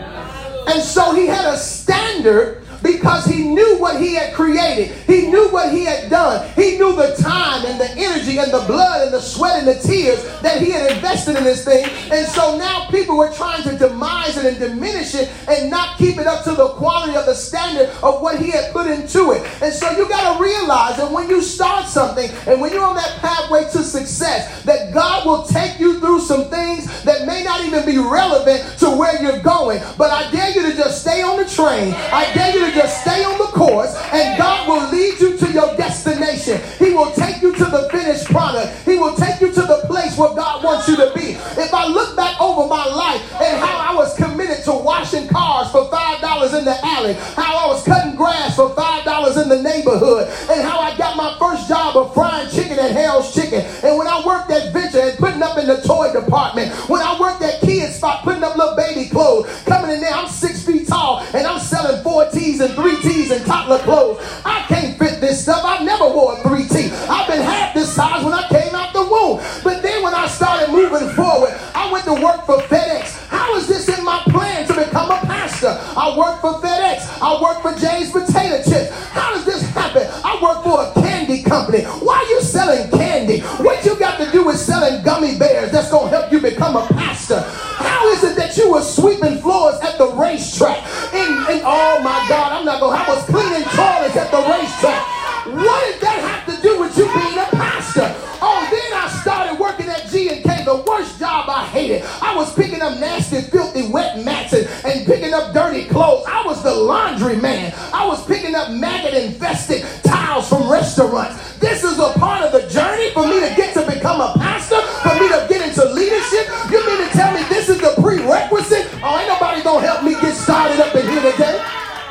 And so he had a standard because he knew what he had created. He knew what he had done. He knew the time and the energy and the blood and the sweat and the tears that he had invested in this thing. And so now people were trying to demise it and diminish it and not keep it up to the quality of the standard of what he had put into it. And so you got to realize that when you start something and when you're on that pathway to success, that God will take you through some things that may not even be relevant to where you're going. But I dare you to just stay on the train. I dare you to just stay on the course, and God will lead you to your destination. He will take you to the finished product. He will take you to the place where God wants you to be. If I look back over my life and how I was committed to washing cars for five dollars in the alley, how I was cutting grass for five dollars in the neighborhood, and how I got my first job of frying chicken at Harold's Chicken, and when I worked at Venture and putting up in the toy department, when I worked at Kids Spot putting up little baby clothes, coming in there, I'm six feet tall, and I'm selling four T's and three T's and toddler clothes. I can't fit this stuff. I never wore a three T. I've been half this size when I came out the womb. But then when I started moving forward, I went to work for FedEx. How is this in my plan to become a pastor? I worked for FedEx. I worked for Jay's Potato Chips. How does this happen? I work for a candy company. Why are you selling candy? What you got to do with selling gummy bears that's going to help you become a pastor? How is it that you were sweeping floors at the racetrack? In, in, oh my God, I'm not going to, I was cleaning toilets at the racetrack. What did that have to do with you being a pastor? Oh, then I started working at G and K, the worst job I hated. I was picking up nasty, filthy, wet mats and, and picking up dirty clothes. I was the laundry man. I was picking up maggot-infested towels from restaurants. This is a part of the journey for me to get to become a pastor, for me to get into leadership. You mean to tell me this is the prerequisite? Oh, ain't nobody gonna help me get started up in here today.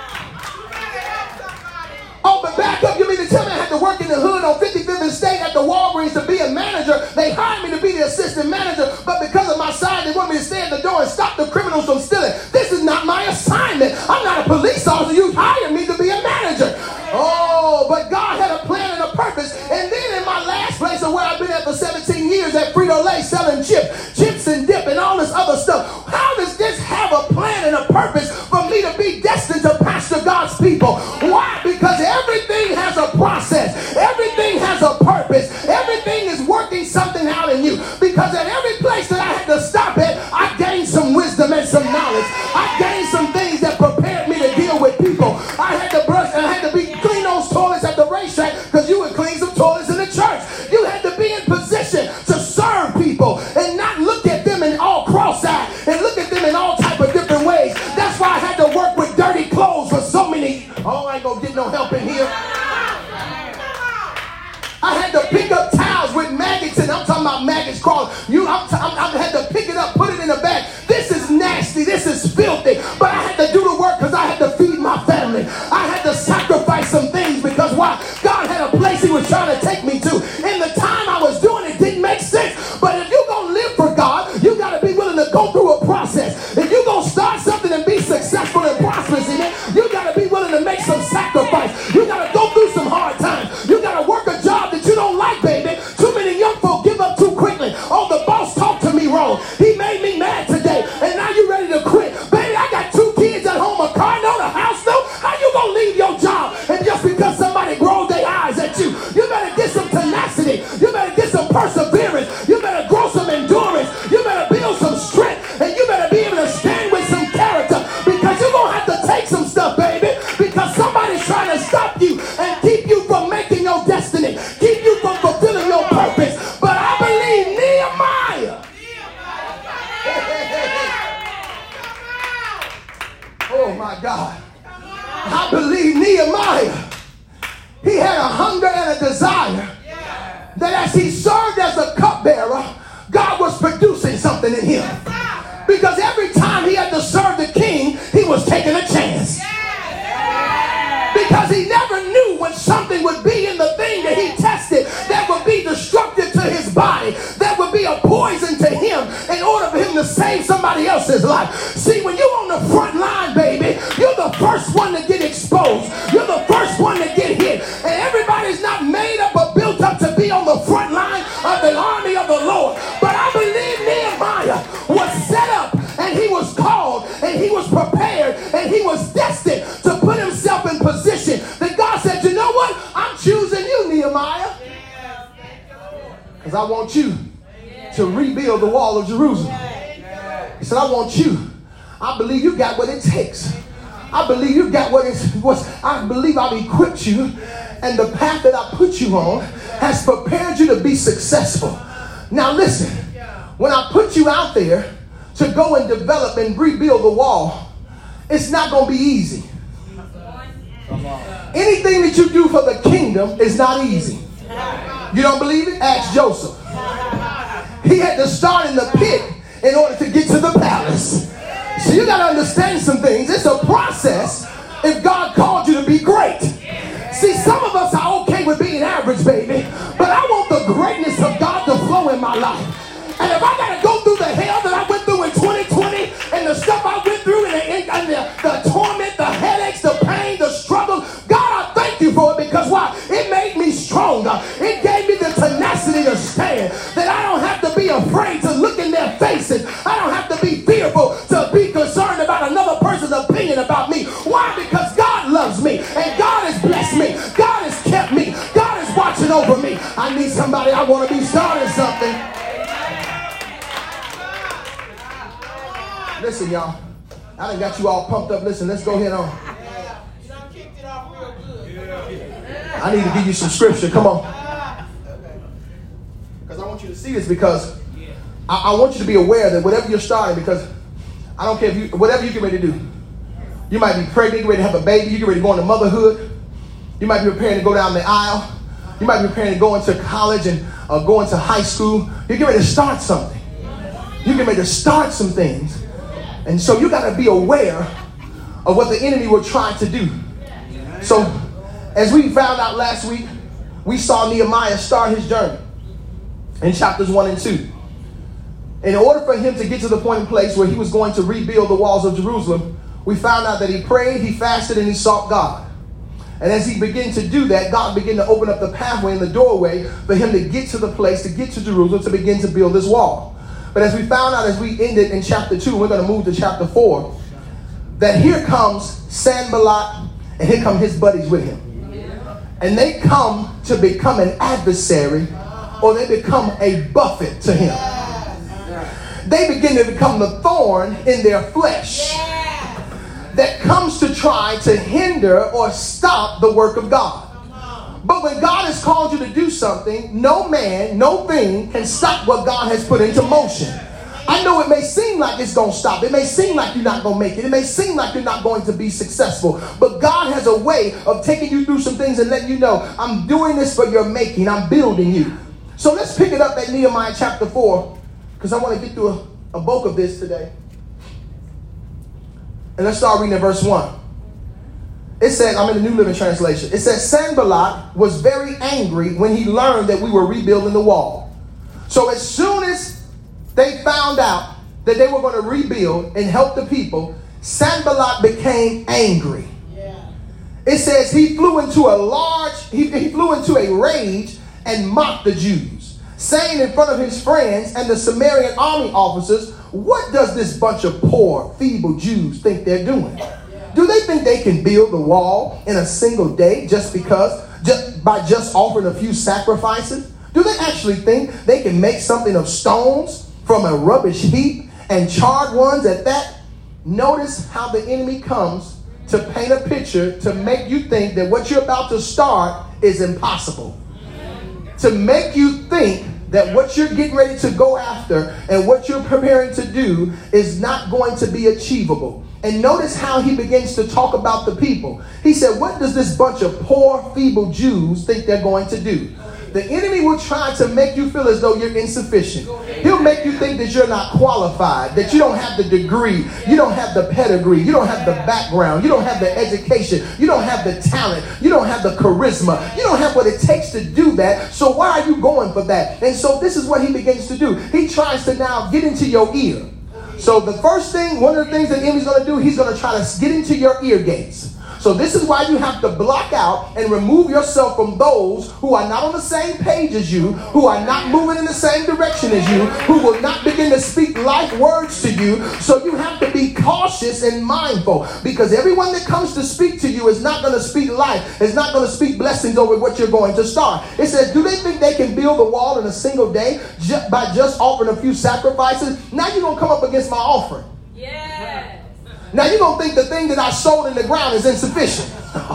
Oh, but back up, you mean to tell me I had to work in the hood on fifty-fifth and State at the Walgreens to be a manager? They hired me to be the assistant manager, but because of my size, they want me to stay at the door and stop the criminals from stealing. This is not my assignment. I'm not a police officer. You hired me to be a manager. Oh, but God had a plan and a purpose. And then in my last place of where I've been at for seventeen years at Frito-Lay selling chips, chips and dip and all this other stuff. How does this have a plan and a purpose for me to be destined to pastor God's people? Why? Because everything has a process. Everything has a purpose. Everything is working something out in you. Because to pick up towels with maggots in. I'm talking about maggots crawling. You, I'm, t- I'm, I had to pick it up, put it in a bag. This is nasty. This is filthy. But I had to do the work because I had to feed my family. I had to sacrifice some things because why? God had a place he was trying to take me to. In the time I was doing it, didn't make sense. But if you're going to live for God, you got to be willing to go through a process. If you're going to start something and be successful and prosperous in it, you got to be willing to make some sacrifice. You got to go through some hard times. You got to work a job that you don't like, baby. Too many young folk give up too quickly. Oh, the boss talked to me wrong. He made me mad today. And now you ready to quit. Baby, I got two kids at home, a car note, a house note. How you going to leave your job? And just because somebody rolled their eyes at you, you better get some tenacity. You better get some perseverance. You better grow some endurance. You better build some strength. And you better be able to stand with some character. Because you're going to have to take some stuff, baby. Because somebody's trying to stop you and keep you from making your destiny. Keep you from fulfilling your purpose. But I believe Nehemiah. Oh my God. I believe Nehemiah. He had a hunger and a desire that as he served as a cupbearer, God was producing something in him. Because every time he had to serve the king, he was taking a chance. Because he never knew when something would be in the thing that he tested that would be destructive to his body, that would be a poison to him in order for him to save somebody else's life. See, when you're on the front line, baby, you're the first one to get exposed. You're the first one to get hit. And everybody's not made up or built up to be on the front line of the army of the Lord. But I believe Nehemiah was set up and he was called and he was prepared and he was destined to put himself in position that God said, you know what? I'm choosing you, Nehemiah. Because I want you to rebuild the wall of Jerusalem. He said, I want you. I believe you got what it takes. I believe you got what it's what's I believe I've equipped you, and the path that I put you on has prepared you to be successful. Now listen, when I put you out there to go and develop and rebuild the wall, it's not going to be easy. Anything that you do for the kingdom is not easy. You don't believe it? Ask Joseph. He had to start in the pit in order to get to the palace. So you got to understand some things. It's a process if God called you to be great. See, some of us are okay with being average, baby, but I want the greatness of God to flow in my life. And if I got to go through the hell that I went through in twenty twenty and the stuff I went through and the, and the, the torment, the headaches, the pain, the struggle, God, I thank you for it because why? It made me stronger. It gave me the tenacity to stand, that I don't have to be afraid to look in their faces. I don't have to be fearful to be concerned about another person's opinion about me. Why? Because God loves me and God has blessed me. God has kept me. God is watching over me. I need somebody. I want to be starting something. Listen, y'all. I done got you all pumped up. Listen, let's go ahead on. I need to give you some scripture. Come on. Because I want you to see this because I, I want you to be aware that whatever you're starting, because I don't care if you, whatever you get ready to do. You might be pregnant, you ready to have a baby, you get ready to go into motherhood. You might be preparing to go down the aisle. You might be preparing to go into college and uh, go into high school. You get ready to start something. You get ready to start some things. And so you got to be aware of what the enemy will try to do. So as we found out last week, we saw Nehemiah start his journey in chapters one and two. In order for him to get to the point and place where he was going to rebuild the walls of Jerusalem, we found out that he prayed, he fasted, and he sought God. And as he began to do that, God began to open up the pathway and the doorway for him to get to the place, to get to Jerusalem, to begin to build this wall. But as we found out, as we ended in chapter two, we're going to move to chapter four, that here comes Sanballat and here come his buddies with him. And they come to become an adversary, or they become a buffet to him. They begin to become the thorn in their flesh that comes to try to hinder or stop the work of God. But when God has called you to do something, no man, no thing can stop what God has put into motion. I know it may seem like it's going to stop. It may seem like you're not going to make it. It may seem like you're not going to be successful. But God has a way of taking you through some things and letting you know, I'm doing this for your making. I'm building you. So let's pick it up at Nehemiah chapter four, because I want to get through a, a bulk of this today. And let's start reading at verse one. It says, I'm in the New Living Translation. It says, Sanballat was very angry when he learned that we were rebuilding the wall. So as soon as they found out that they were going to rebuild and help the people, Sanballat became angry. Yeah. It says he flew into a large, he, he flew into a rage and mocked the Jews, saying in front of his friends and the Sumerian army officers, what does this bunch of poor, feeble Jews think they're doing? Do they think they can build the wall in a single day just because, just by just offering a few sacrifices? Do they actually think they can make something of stones from a rubbish heap and charred ones at that? Notice how the enemy comes to paint a picture to make you think that what you're about to start is impossible. To make you think that what you're getting ready to go after and what you're preparing to do is not going to be achievable. And notice how he begins to talk about the people. He said, what does this bunch of poor, feeble Jews think they're going to do? The enemy will try to make you feel as though you're insufficient. He'll make you think that you're not qualified, that you don't have the degree, you don't have the pedigree, you don't have the background, you don't have the education, you don't have the talent, you don't have the charisma, you don't have what it takes to do that. So why are you going for that? And so this is what he begins to do. He tries to now get into your ear. So the first thing, one of the things that the enemy's going to do, he's going to try to get into your ear gates. So this is why you have to block out and remove yourself from those who are not on the same page as you, who are not moving in the same direction as you, who will not begin to speak life words to you. So you have to be cautious and mindful, because everyone that comes to speak to you is not going to speak life, is not going to speak blessings over what you're going to start. It says, do they think they can build the wall in a single day just by just offering a few sacrifices? Now you're going to come up against my offering. Yeah. Now you're going to think the thing that I sowed in the ground is insufficient.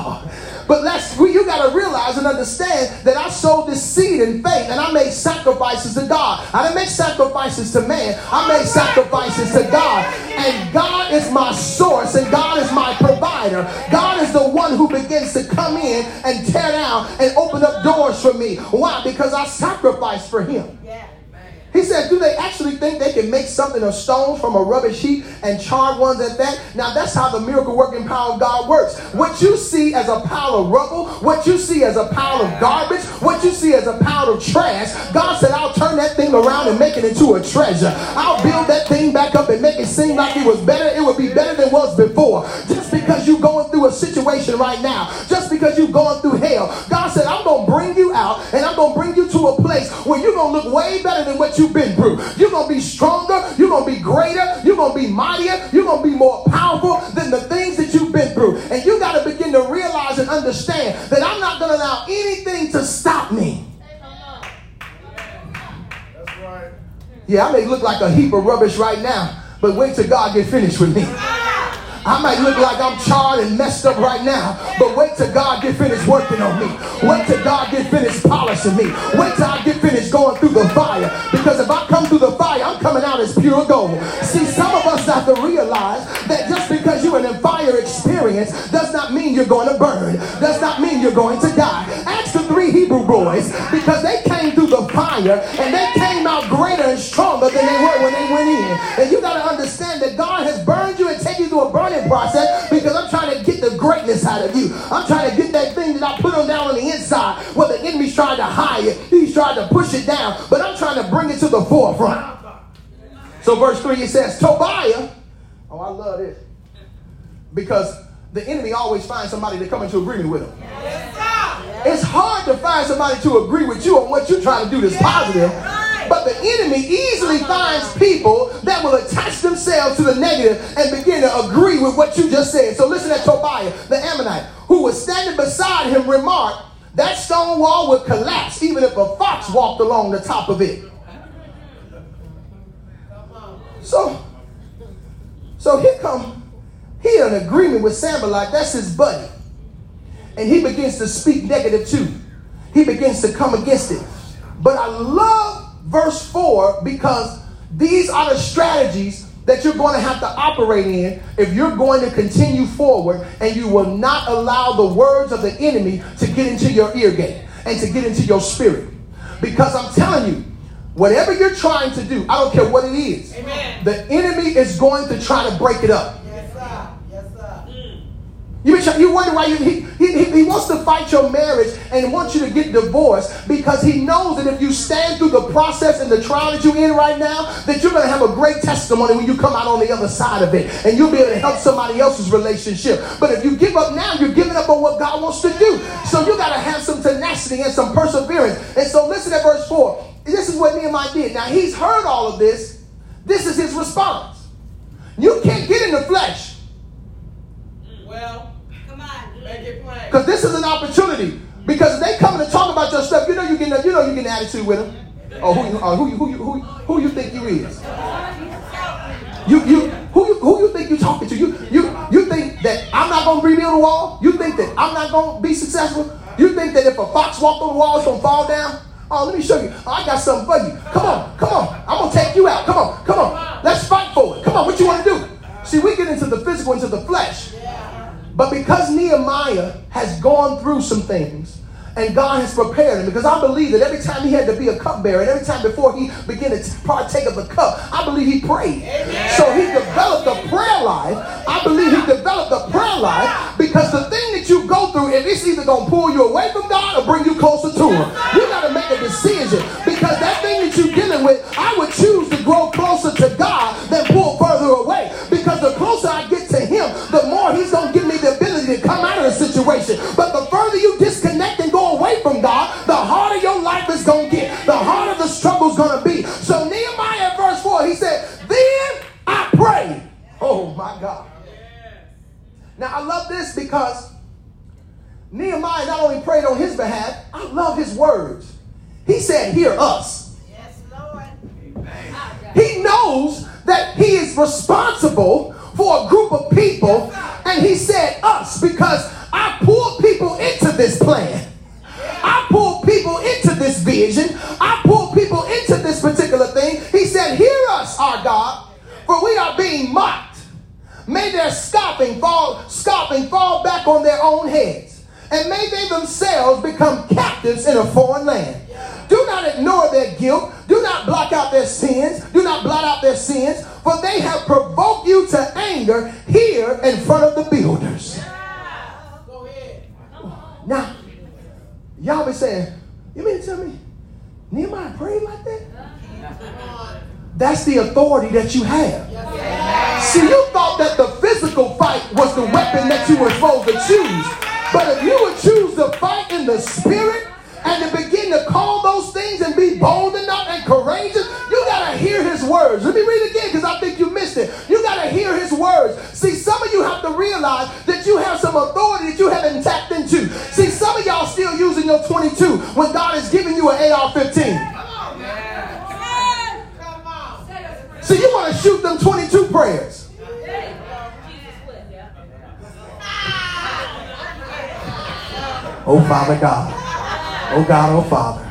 But let's, you got to realize and understand that I sowed this seed in faith and I made sacrifices to God. I didn't make sacrifices to man. I made sacrifices to God. And God is my source and God is my provider. God is the one who begins to come in and tear down and open up doors for me. Why? Because I sacrificed for him. Yeah. He said, do they actually think they can make something of stones from a rubbish heap and charred ones at that? Now, that's how the miracle working power of God works. What you see as a pile of rubble, what you see as a pile of garbage, what you see as a pile of trash, God said, I'll turn that thing around and make it into a treasure. I'll build that thing back up and make it seem like it was better. It would be better than it was before. Just because you're going through a situation right now, just because you're going through hell, God said, I'm going to bring you out and I'm going to bring you to a place where you're going to look way better than what you you've been through. You're going to be stronger. You're going to be greater. You're going to be mightier. You're going to be more powerful than the things that you've been through. And you got to begin to realize and understand that I'm not going to allow anything to stop me. That's right. Yeah, I may look like a heap of rubbish right now, but wait till God get finished with me. I might look like I'm charred and messed up right now, but wait till God get finished working on me. Wait till God get finished polishing me. Wait till I get finished going through the fire. Because if I come through the fire, I'm coming out as pure gold. See, some of us have to realize that just because you're in a fire experience does not mean you're going to burn. Does not mean you're going to die. Ask the three Hebrew boys, because they came through the fire and they came out greater and stronger than they were when they went in. And you got to understand that God has burned you and taken you through a burning process, because I'm trying to get the greatness out of you. I'm trying to get that thing that I put on down on the inside, where the enemy's trying to hide it. He's trying to push it down, but I'm trying to bring it to the forefront. So verse three, it says, Tobiah, oh, I love this, because the enemy always finds somebody to come into agreement with him. It's hard to find somebody to agree with you on what you're trying to do that's positive. But the enemy easily finds people that will attach themselves to the negative and begin to agree with what you just said. So listen to Tobiah, the Ammonite, who was standing beside him, remarked, that stone wall would collapse even if a fox walked along the top of it. So, so here come, he in agreement with Sanballat, that's his buddy. And he begins to speak negative too. He begins to come against it. But I love verse four, because These are the strategies that you're going to have to operate in if you're going to continue forward, and you will not allow the words of the enemy to get into your ear gate and to get into your spirit. Because I'm telling you, whatever you're trying to do, I don't care what it is, Amen. The enemy is going to try to break it up. Yes, sir. Yes, sir. Mm. You, you wonder why you, he, he, he wants to fight your marriage and wants you to get divorced, because he knows that if you stand through the process and the trial that you're in right now, that you're going to have a great testimony when you come out on the other side of it, and you'll be able to help somebody else's relationship. But if you give up now, you're giving up on what God wants to do. So you got to have some tenacity and some perseverance. And so listen at verse four. This is what Nehemiah did. Now he's heard all of this. This is his response. You can't get in the flesh. Well, make it plain. Because this is an opportunity. Because if they come to talk about your stuff, you know you get you know you get an attitude with them. Or who you or who you who you who, who you think you is. You you who you who you think you talking to? You you you think that I'm not gonna rebuild the wall? You think that I'm not gonna be successful? You think that if a fox walked on the wall, it's gonna fall down? Oh, let me show you. Oh, I got something for you. Come on, come on. I'm gonna take you out. Come on, come on. Let's fight for it. Come on, what you want to do? See, we get into the physical, into the flesh. But because Nehemiah has gone through some things, and God has prepared him, because I believe that every time he had to be a cupbearer, and every time before he began to partake of the cup, I believe he prayed. Amen. So he developed a prayer life. I believe he developed a prayer life, because the thing that you go through, if it's either going to pull you away from God or bring you closer to him. You got to make a decision, because that thing that you're dealing with, I would choose to grow closer to God than pull further away, because the closer I get to him, the more he's going to give me the ability to come out of the situation. But the further you disconnect and go away from God, the harder your life is going to get, the harder the struggle's going to be. So Nehemiah, verse four, he said, then I prayed. Oh my God. Now I love this, because Nehemiah not only prayed on his behalf, I love his words. He said, hear us. Yes, Lord. He knows that he is responsible for a group of people, and he said us, because I pulled people into this plan. I pulled people into this vision. I pulled people into this particular thing. He said, hear us, our God, for we are being mocked. May their scoffing fall, scoffing fall back on their own heads, and may they themselves become captives in a foreign land. Do not ignore their guilt. Do not block out their sins. Do not blot out their sins, for they have provoked you to anger here in front of the builders. Go ahead. Now, y'all be saying, you mean to tell me Nehemiah prayed like that? That's the authority that you have. See, you thought that the physical fight was the weapon that you were supposed to choose. But if you would choose to fight in the spirit and to begin to call those things and be bold enough and courageous, you got to hear his words. Let me read it again, because I think you missed it. You got to hear his words. See, some of you have to realize that you have some authority that you haven't tapped into. See, some of y'all still using your twenty-two when God is giving you an A R fifteen. So you want to shoot them twenty-two prayers. Oh, Father God. Oh, God, oh, Father.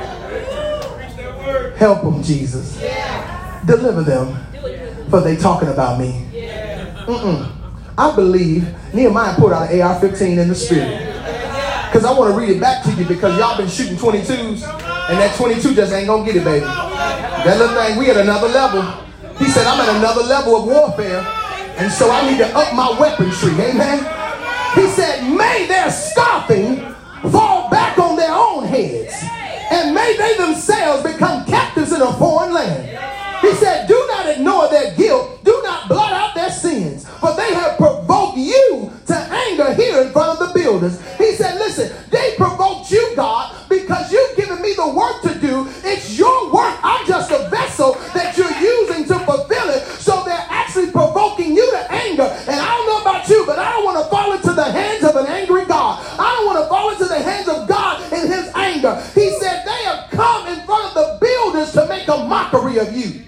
Help them, Jesus. Deliver them, for they talking about me. Mm-mm. I believe Nehemiah pulled out an A R fifteen in the spirit. Because I want to read it back to you, because y'all been shooting twenty-twos, and that twenty-two just ain't going to get it, baby. That little thing, we at another level. He said, I'm at another level of warfare, and so I need to up my weaponry. Amen. He said, may their scoffing fall back on their own heads, and may they themselves become captives in a foreign land. He said, do not ignore their guilt. Do not blot out their sins, for they have provoked you to anger here in front of the builders. He said, listen, they provoked you, God, because you've given me the work to do. It's your work. I'm just a vessel that you're using to fulfill it. So they're actually provoking you to anger. And I don't know about you, but I don't want to fall into the hands of an angry God. I don't want to fall into the hands of God in his anger. He said, they have come in front of the builders to make a mockery of you.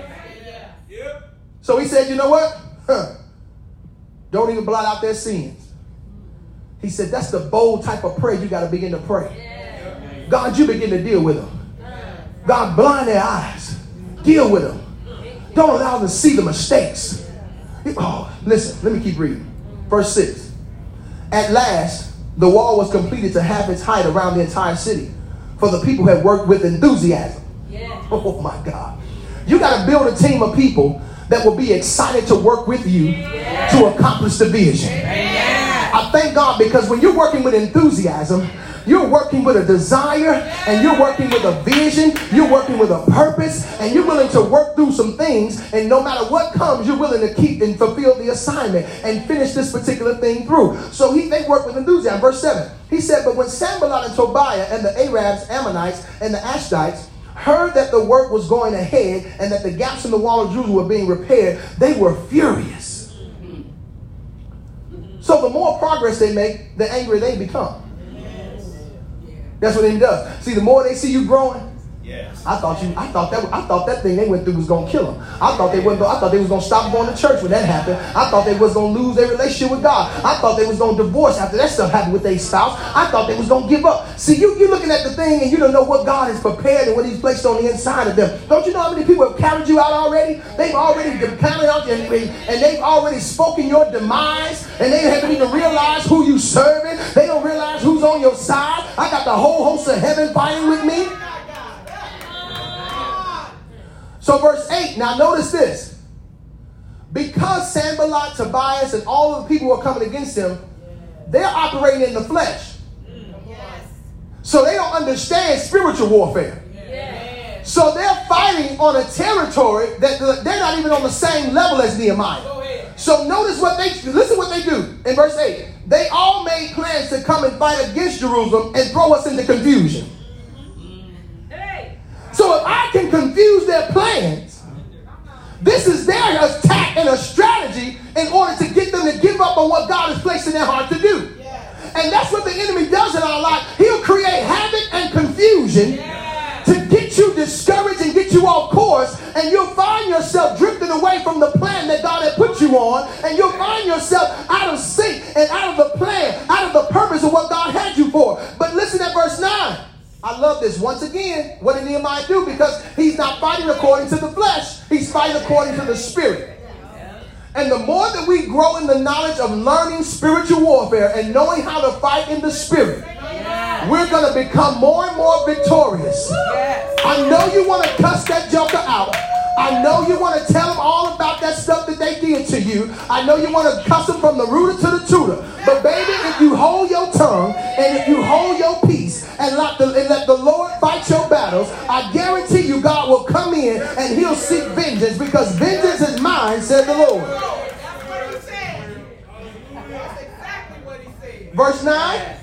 So he said, you know what? Huh. Don't even blot out their sins. He said, that's the bold type of prayer you got to begin to pray. God, you begin to deal with them. God, blind their eyes. Deal with them. Don't allow them to see the mistakes. Oh, listen, let me keep reading. Verse six. At last, the wall was completed to half its height around the entire city, for the people had worked with enthusiasm. Yeah. Oh my God. You got to build a team of people that will be excited to work with you yeah. to accomplish the vision. Yeah. I thank God, because when you're working with enthusiasm, you're working with a desire, and you're working with a vision, you're working with a purpose, and you're willing to work through some things, and no matter what comes, you're willing to keep and fulfill the assignment and finish this particular thing through. So he, they work with enthusiasm. Verse seven, he said, but when Sanballat and Tobiah and the Arabs, Ammonites, and the Ashdites heard that the work was going ahead and that the gaps in the wall of Jerusalem were being repaired, they were furious. So the more progress they make, the angrier they become. That's what it does. See, the more they see you growing, yes. I thought you, I thought that, I thought that thing they went through was gonna kill them. I thought they wasn't. I thought they was gonna stop going to church when that happened. I thought they was gonna lose their relationship with God. I thought they was gonna divorce after that stuff happened with their spouse. I thought they was gonna give up. See, you you looking at the thing and you don't know what God has prepared and what He's placed on the inside of them. Don't you know how many people have carried you out already? They've already carried out and, and they've already spoken your demise, and they haven't even realized who you serving. They don't realize who's on your side. I got the whole host of heaven fighting with me. So verse eight, now notice this. Because Sanballat, Tobias, and all of the people who are coming against him, they're operating in the flesh. Yes. So they don't understand spiritual warfare. Yes. So they're fighting on a territory that they're not even on the same level as Nehemiah. So notice what they, listen what they do in verse eight. They all made plans to come and fight against Jerusalem and throw us into confusion. So if I can confuse their plans, this is their attack and a strategy in order to get them to give up on what God has placed in their heart to do. Yeah. And that's what the enemy does in our life. He'll create havoc and confusion yeah. to get you discouraged and get you off course, and you'll find yourself drifting away from the plan that God had put you on, and you'll find yourself out of sync and out of the plan, out of the purpose of what God had you for. But listen at verse nine. I love this. Once again, what did Nehemiah do? Because he's not fighting according to the flesh. He's fighting according to the spirit. And the more that we grow in the knowledge of learning spiritual warfare and knowing how to fight in the spirit, we're going to become more and more victorious. I know you want to cuss that joker out. I know you want to tell them all about that stuff that they did to you. I know you want to cuss them from the rooter to the tutor. But baby, if you hold your tongue and if you hold your peace and let the, and let the Lord fight your battles, I guarantee you God will come in and He'll seek vengeance, because vengeance is mine, said the Lord. That's what He said. That's exactly what He said. Verse nine.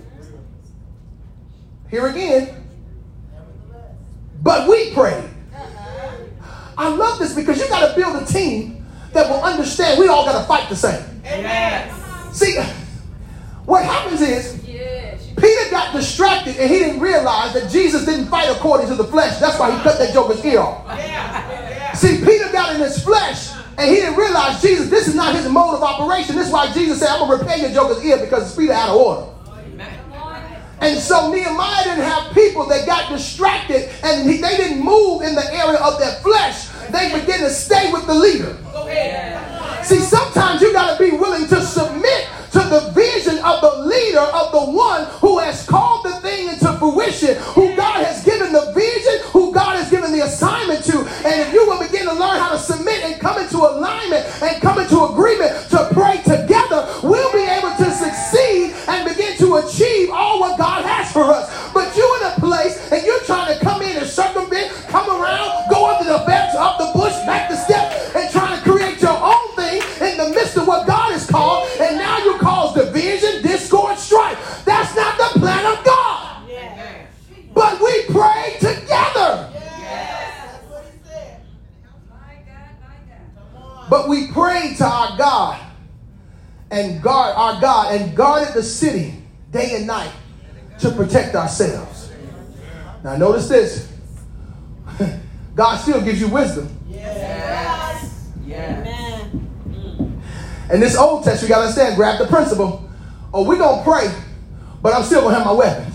Here again. But we prayed. I love this, because you got to build a team that will understand we all got to fight the same. Amen. See, what happens is Peter got distracted and he didn't realize that Jesus didn't fight according to the flesh. That's why he cut that joker's ear off. Yeah. Yeah. See, Peter got in his flesh and he didn't realize Jesus, this is not his mode of operation. This is why Jesus said, I'm going to repair your joker's ear, because his feet are out of order. And so Nehemiah didn't have people that got distracted and he, they didn't move in the area of their flesh. They began to stay with the leader. See, sometimes you got to be willing to submit to the vision of the leader, of the one who has called the thing into fruition, who God has given the vision, who God has given the assignment to. And if you will begin to learn how to submit and come into alignment and come into agreement to pray together, we'll be able to succeed and begin to achieve all what God has for us. But you in a place and you're trying to come in and circumvent, come around, go up to the bench, up the bush, back the steps, and trying to create your own thing in the midst of what God has called, and now you cause division, discord, strife. That's not the plan of God. Yeah. But we pray together. Yes. That's what He said. My God, my God. But we prayed to our God and guard our God and guarded the city day and night to protect ourselves. Now notice this. God still gives you wisdom. Yes. Yes. Amen. And this Old Testament, you got to understand, grab the principle. Oh, we're going to pray, but I'm still going to have my weapons.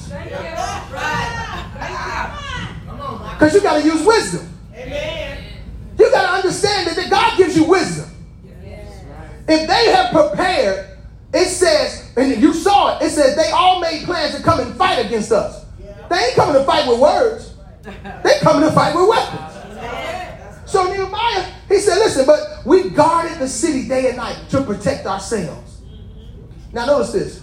Because you got to use wisdom. Amen. You got to understand you wisdom. If they have prepared, it says, and you saw it, it says they all made plans to come and fight against us. They ain't coming to fight with words. They coming to fight with weapons. So Nehemiah, he said, listen, but we guarded the city day and night to protect ourselves. Now notice this.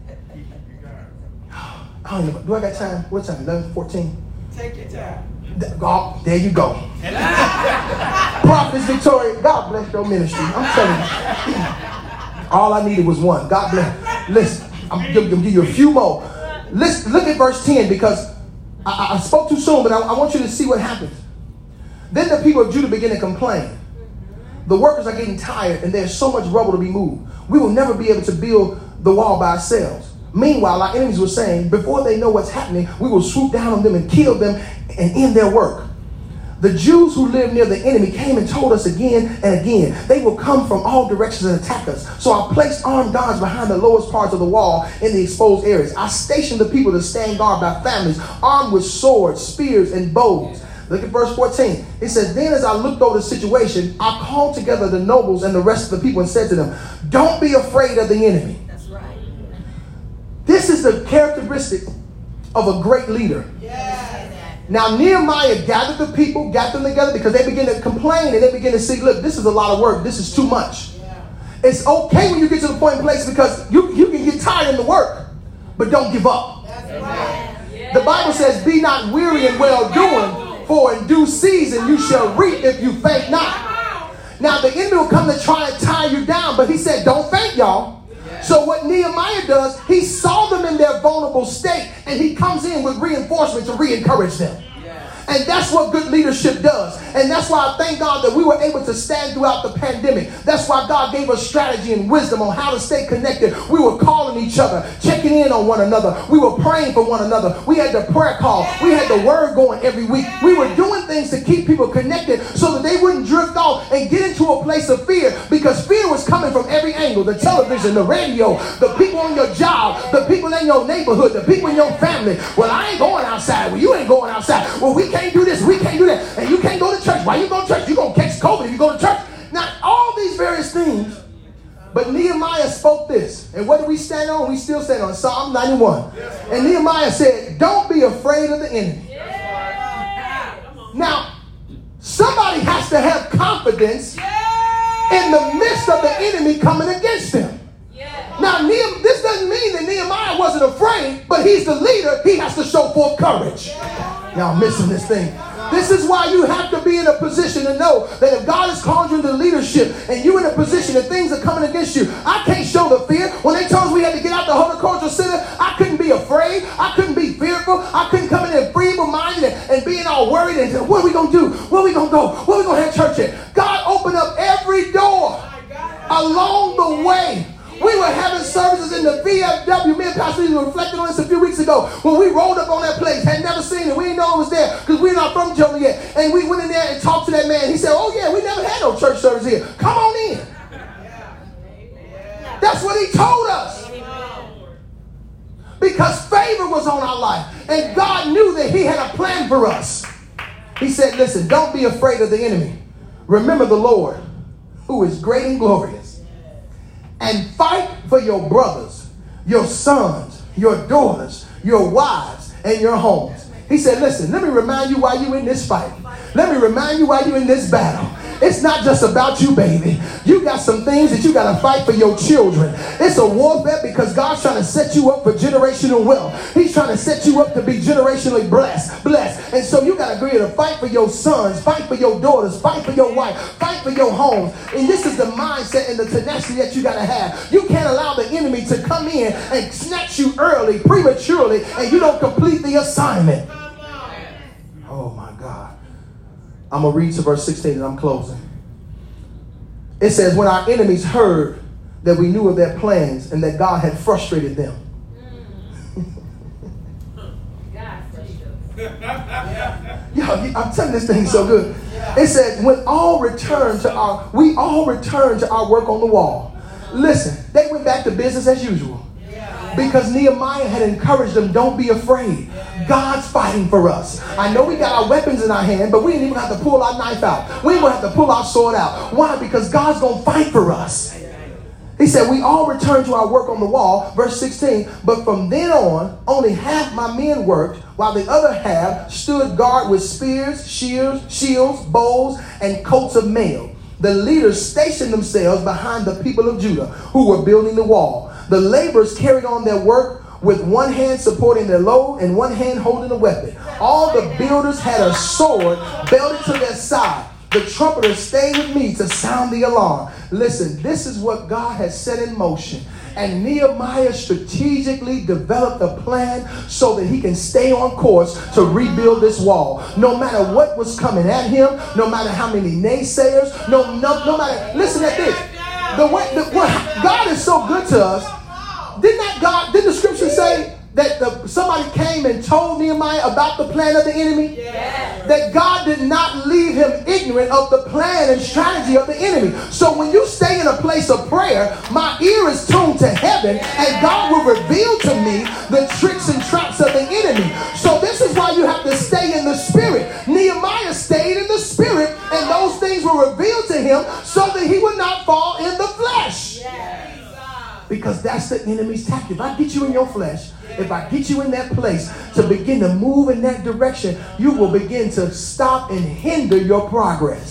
I don't know, do I got time? What time? eleven fourteen? Take your time. God, there you go. Prophetess Victoria, God bless your ministry. I'm telling you. All I needed was one. God bless. Listen, I'm going to give you a few more. Listen, look at verse ten because I, I spoke too soon, but I, I want you to see what happens. Then the people of Judah begin to complain. The workers are getting tired and there's so much rubble to be moved. We will never be able to build the wall by ourselves. Meanwhile, our enemies were saying, before they know what's happening, we will swoop down on them and kill them and end their work. The Jews who lived near the enemy came and told us again and again, they will come from all directions and attack us. So I placed armed guards behind the lowest parts of the wall in the exposed areas. I stationed the people to stand guard by families, armed with swords, spears, and bows. Look at verse fourteen. It says, then as I looked over the situation, I called together the nobles and the rest of the people and said to them, don't be afraid of the enemy. That's right. This is the characteristic of a great leader. Yes. Now Nehemiah gathered the people, got them together because they begin to complain and they begin to see, look, this is a lot of work. This is too much. Yeah. It's okay when you get to the point in place because you, you can get tired in the work, but don't give up. That's right. Yeah. The Bible says, be not weary in well doing, for in due season you shall reap if you faint not. Now the enemy will come to try and tie you down, but he said, don't faint, y'all. So what Nehemiah does, he saw them in their vulnerable state and he comes in with reinforcement to re-encourage them. And that's what good leadership does. And that's why I thank God that we were able to stand throughout the pandemic. That's why God gave us strategy and wisdom on how to stay connected. We were calling each other, checking in on one another. We were praying for one another. We had the prayer call. We had the word going every week. We were doing things to keep people connected so that they wouldn't drift off and get into a place of fear, because fear was coming from every angle. The television, the radio, the people on your job, the people in your neighborhood, the people in your family. Well, I ain't going outside. Well, you ain't going outside. Well, we can't do this, we can't do that, and you can't go to church. Why you go to church? You're going to catch COVID if you go to church. Now, all these various things, but Nehemiah spoke this, and what do we stand on? We still stand on Psalm ninety-one. And Nehemiah said, don't be afraid of the enemy. Now, somebody has to have confidence in the midst of the enemy coming against them. Now, Nehemiah, this doesn't mean that Nehemiah wasn't afraid, but he's the leader. He has to show forth courage. Y'all missing this thing. This is why you have to be in a position to know that if God has called you into leadership and you're in a position that things are coming against you, I can't show the fear. When they told us we had to get out the horticultural center, I couldn't be afraid. I couldn't be fearful. I couldn't come in there feeble-minded and, and being all worried and say, what are we going to do? Where are we going to go? Where are we going to have church at? God opened up every door along the way. We were having services in the V F W. Me and Pastor Lee were reflecting on this a few weeks ago when we rolled up on that place. Had never seen it. We didn't know it was there because we're not from Joliet. And we went in there and talked to that man. He said, oh, yeah, we never had no church service here. Come on in. That's what he told us. Because favor was on our life. And God knew that he had a plan for us. He said, listen, don't be afraid of the enemy. Remember the Lord, who is great and glorious. And fight for your brothers, your sons, your daughters, your wives, and your homes. He said, listen, let me remind you why you're in this fight. Let me remind you why you're in this battle. It's not just about you, baby. You got some things that you got to fight for your children. It's a warfare because God's trying to set you up for generational wealth. He's trying to set you up to be generationally blessed. blessed. And so you got to agree to fight for your sons, fight for your daughters, fight for your wife, fight for your homes. And this is the mindset and the tenacity that you got to have. You can't allow the enemy to come in and snatch you early, prematurely, and you don't complete the assignment. Oh, my God. I'm going to read to verse sixteen and I'm closing. It says, when our enemies heard that we knew of their plans and that God had frustrated them. Yo, I'm telling this thing so good. It said, when all returned to our, we all returned to our work on the wall. Listen, they went back to business as usual. Because Nehemiah had encouraged them, don't be afraid. God's fight. fighting for us. I know we got our weapons in our hand, but we didn't even have to pull our knife out. We didn't have to pull our sword out. Why? Because God's going to fight for us. He said, we all returned to our work on the wall, verse sixteen, but from then on, only half my men worked, while the other half stood guard with spears, shields, shields, bows, and coats of mail. The leaders stationed themselves behind the people of Judah who were building the wall. The laborers carried on their work with one hand supporting their load and one hand holding a weapon. All the builders had a sword belted to their side. The trumpeters stayed with me to sound the alarm. Listen, this is what God has set in motion. And Nehemiah strategically developed a plan so that he can stay on course to rebuild this wall. No matter what was coming at him, no matter how many naysayers, no, no, no matter, listen at this. The way, the, what, God is so good to us. Didn't that God, didn't the scripture say that the, somebody came and told Nehemiah about the plan of the enemy? Yeah. That God did not leave him ignorant of the plan and strategy of the enemy. So when you stay in a place of prayer, my ear is tuned to heaven, and God will reveal to me the tricks and traps of the enemy. So this is why you have to stay in the spirit. Nehemiah stayed in the spirit, and those things were revealed to him so that he would not fall in the flesh. Yeah. Because that's the enemy's tactic. If I get you in your flesh, if I get you in that place to begin to move in that direction, you will begin to stop and hinder your progress.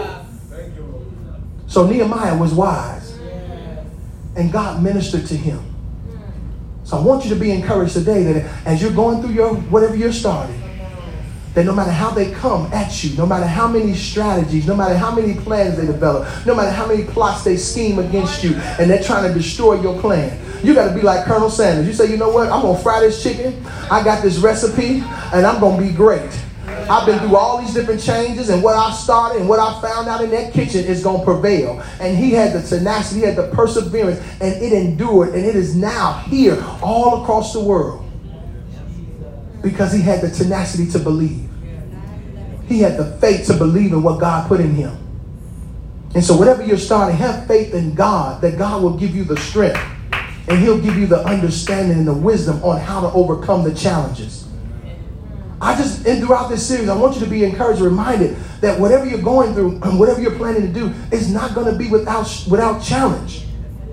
So Nehemiah was wise, and God ministered to him. So I want you to be encouraged today that as you're going through your whatever you're starting, that no matter how they come at you, no matter how many strategies, no matter how many plans they develop, no matter how many plots they scheme against you, and they're trying to destroy your plan, you got to be like Colonel Sanders. You say, you know what? I'm going to fry this chicken. I got this recipe, and I'm going to be great. I've been through all these different changes, and what I started and what I found out in that kitchen is going to prevail. And he had the tenacity, he had the perseverance, and it endured, and it is now here all across the world. Because he had the tenacity to believe. He had the faith to believe in what God put in him. And so whatever you're starting, have faith in God, that God will give you the strength. And he'll give you the understanding and the wisdom on how to overcome the challenges. I just, and throughout this series, I want you to be encouraged, reminded that whatever you're going through and whatever you're planning to do is not going to be without, without challenge.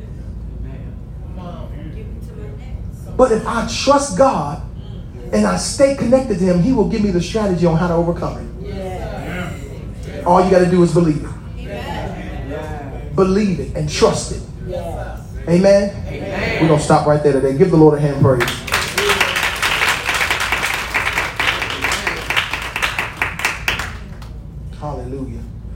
But if I trust God, and I stay connected to him, he will give me the strategy on how to overcome it. Yeah. All you got to do is believe it. Yeah. Believe it and trust it. Yeah. Amen? Amen. We're going to stop right there today. Give the Lord a hand praise. Hallelujah.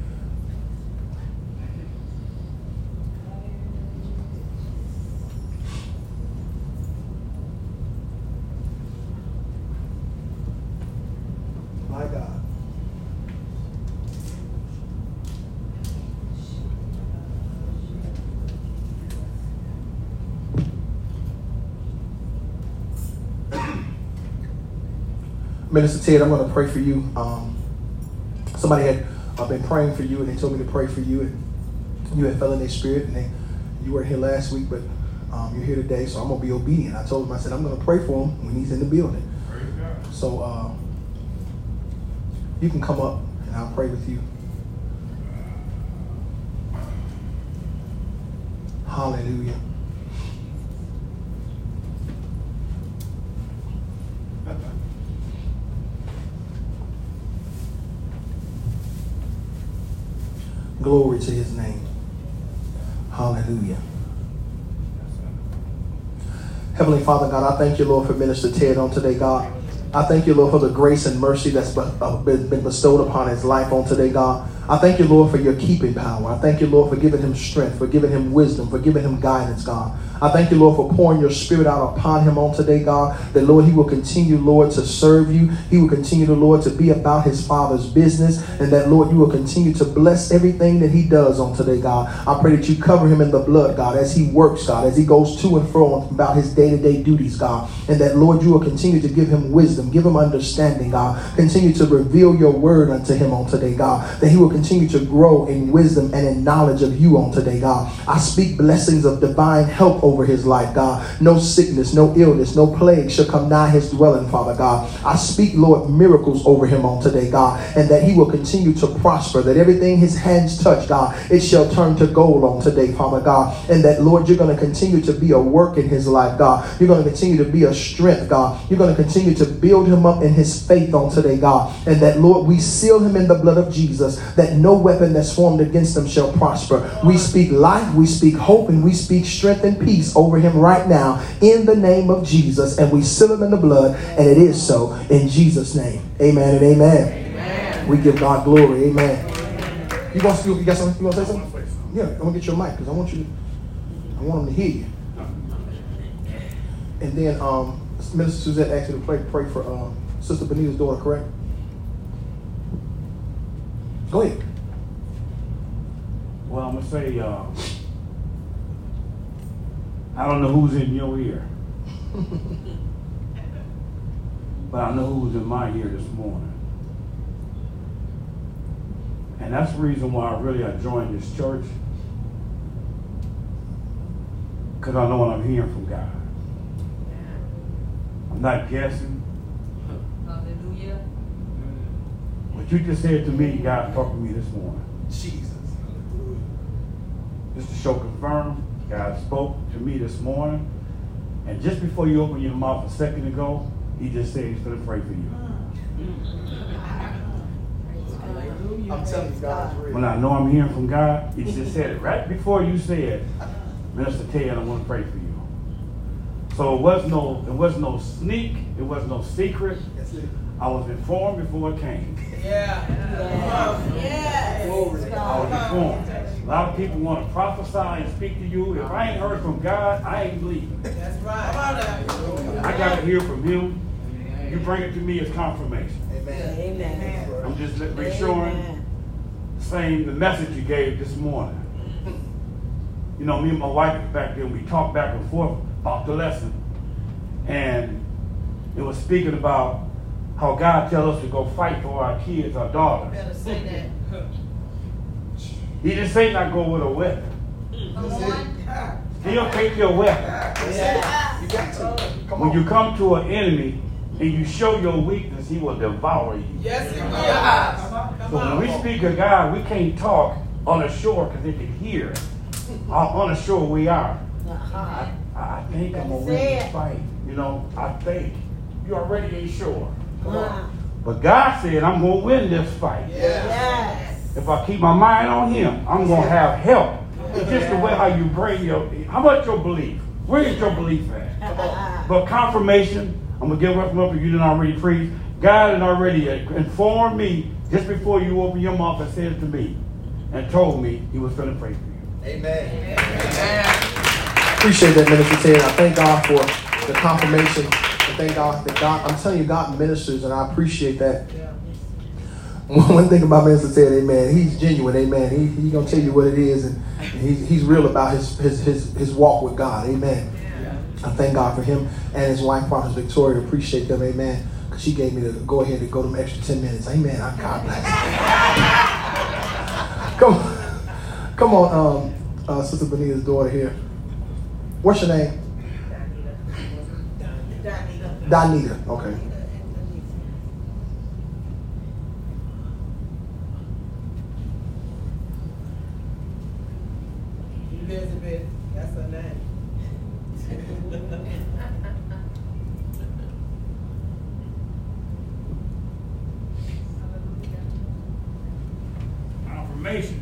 My God. Minister Ted, I'm going to pray for you. Um, somebody had uh, been praying for you, and they told me to pray for you, and you had fell in their spirit, and they, you weren't here last week, but um, you're here today, so I'm going to be obedient. I told him, I said, I'm going to pray for him when he's in the building. So, uh, you can come up and I'll pray with you. Hallelujah. Glory to his name. Hallelujah. Heavenly Father, God, I thank you, Lord, for Minister Ted on today, God. I thank you, Lord, for the grace and mercy that's been bestowed upon his life on today, God. I thank you, Lord, for your keeping power. I thank you, Lord, for giving him strength, for giving him wisdom, for giving him guidance, God. I thank you, Lord, for pouring your spirit out upon him on today, God, that, Lord, he will continue, Lord, to serve you. He will continue, Lord, to be about his Father's business, and that, Lord, you will continue to bless everything that he does on today, God. I pray that you cover him in the blood, God, as he works, God, as he goes to and fro about his day-to-day duties, God, and that, Lord, you will continue to give him wisdom, give him understanding, God. Continue to reveal your word unto him on today, God, that he will continue to grow in wisdom and in knowledge of you on today, God. I speak blessings of divine health over his life, God. No sickness, no illness, no plague shall come nigh his dwelling, Father God. I speak, Lord, miracles over him on today, God, and that he will continue to prosper, that everything his hands touch, God, it shall turn to gold on today, Father God, and that, Lord, you're going to continue to be a work in his life, God. You're going to continue to be a strength, God. You're going to continue to build him up in his faith on today, God, and that, Lord, we seal him in the blood of Jesus, that no weapon that's formed against him shall prosper. We speak life, we speak hope, and we speak strength and peace over him right now in the name of Jesus, and we seal him in the blood, and it is so in Jesus' name. Amen and amen. Amen. We give God glory. Amen. You want to? You got something? You want to say something? Yeah, I'm gonna get your mic because I want you. To, I want them to hear you. And then um, Minister Suzette asked you to pray, pray for uh, Sister Benita's daughter, correct? Go ahead. Well, I'm going to say, uh, I don't know who's in your ear, but I know who's in my ear this morning. And that's the reason why I really I joined this church, because I know what I'm hearing from God. I'm not guessing. Hallelujah. What you just said to me, God talked to me this morning. Jesus. Just to show confirm, God spoke to me this morning. And just before you open your mouth a second ago, he just said he's going to pray for you. I'm telling you, God is real. When I know I'm hearing from God, he just said it right before you said, Minister Ted, I want to pray for you. So it was no, it was no sneak, it was no secret. I was informed before it came. Yeah. Yeah. I was informed. A lot of people want to prophesy and speak to you. If I ain't heard from God, I ain't believing. That's right. I got to hear from him. You bring it to me as confirmation. Amen. Amen. I'm just reassuring, saying the message you gave this morning. You know, me and my wife back then, we talked back and forth about the lesson. And it was speaking about how God tells us to go fight for our kids, our daughters. Better say that. He didn't say not go with a weapon. Come on. Still take your weapon. Yeah. You got to. Come When on. you come to an enemy and you show your weakness, he will devour you. Yes, it will. So when we speak of God, we can't talk on the shore because they can hear it. How on the shore we are. I, I think I'm going to win this fight. You know, I think. You already ain't sure. Come on. But God said, I'm going to win this fight. Yes. If I keep my mind on him, I'm going to have help. It's just the way how you bring your, how about your belief? Where is your belief at? But confirmation, I'm going to give up from up if you didn't already preach. God had already informed me just before you opened your mouth and said it to me and told me he was going to pray for you. Amen. Amen. Appreciate that, Minister Ted. I thank God for the confirmation. I thank God that God, I'm telling you, God ministers, and I appreciate that. Yeah. One thing about Minister Ted, amen, he's genuine, amen. He, he's going to tell you what it is, and he's, he's real about his, his, his, his walk with God, amen. Yeah. I thank God for him and his wife, Prophet Victoria. Appreciate them, amen. Because she gave me the go ahead to go them extra ten minutes, amen. I, God bless you. Come on. Come on, um, uh, Sister Benita's daughter here. What's your name? Donita. Okay. Elizabeth, that's her name. Confirmation.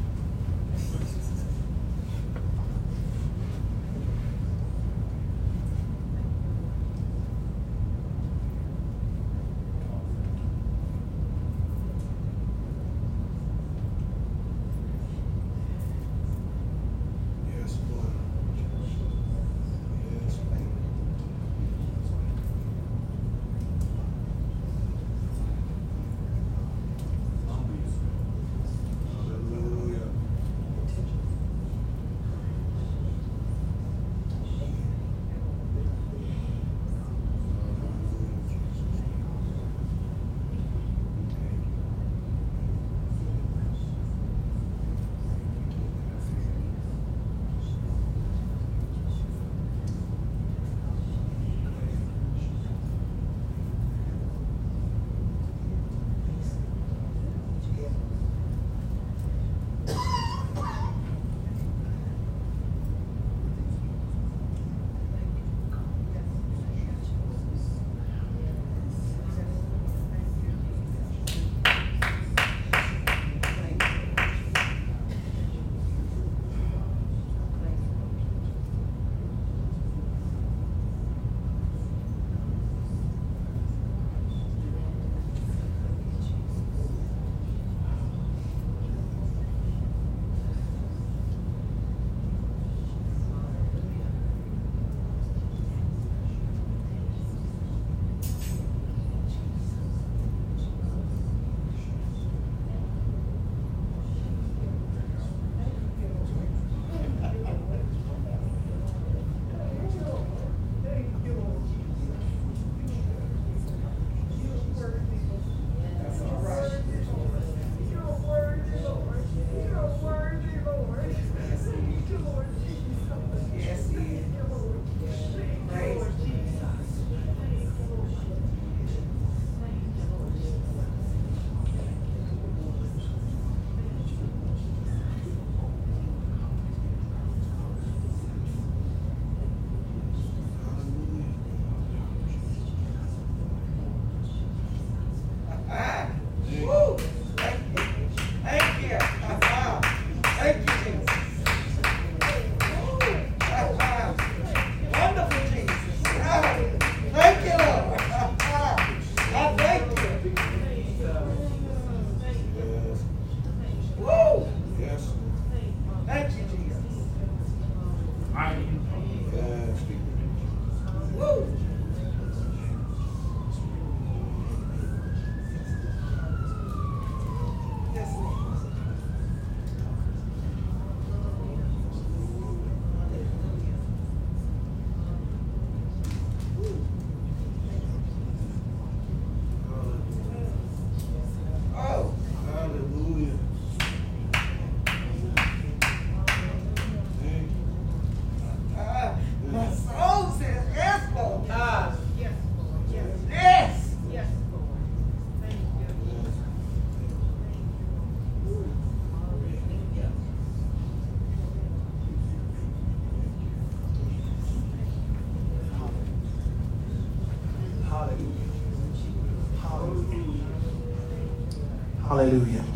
Hallelujah.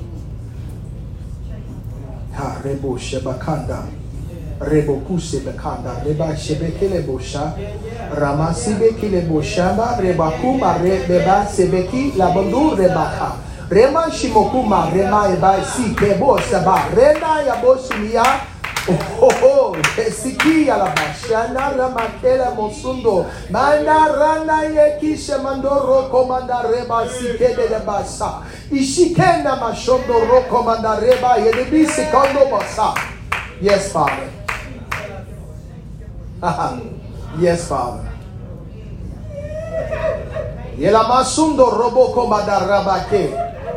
Ha rebo shebakanda. Rebo kuse bekanda. Reba shebekele bosha. Rama sibekele boshamba. Reba kuma reba sebeki labondu rebaka. Rema shimokuma rema eba si kebo saba. Rena yaboshimia. Oh, oh, Sikia la bashana ramakela mosundo. Manda rana yekishe mandoro komanda reba sikede de basa. Ishikenda mashondo roko manda reba yedebi sikondo basa. Yes, Father. Yes, Father. Yela masundo robo komanda rabake.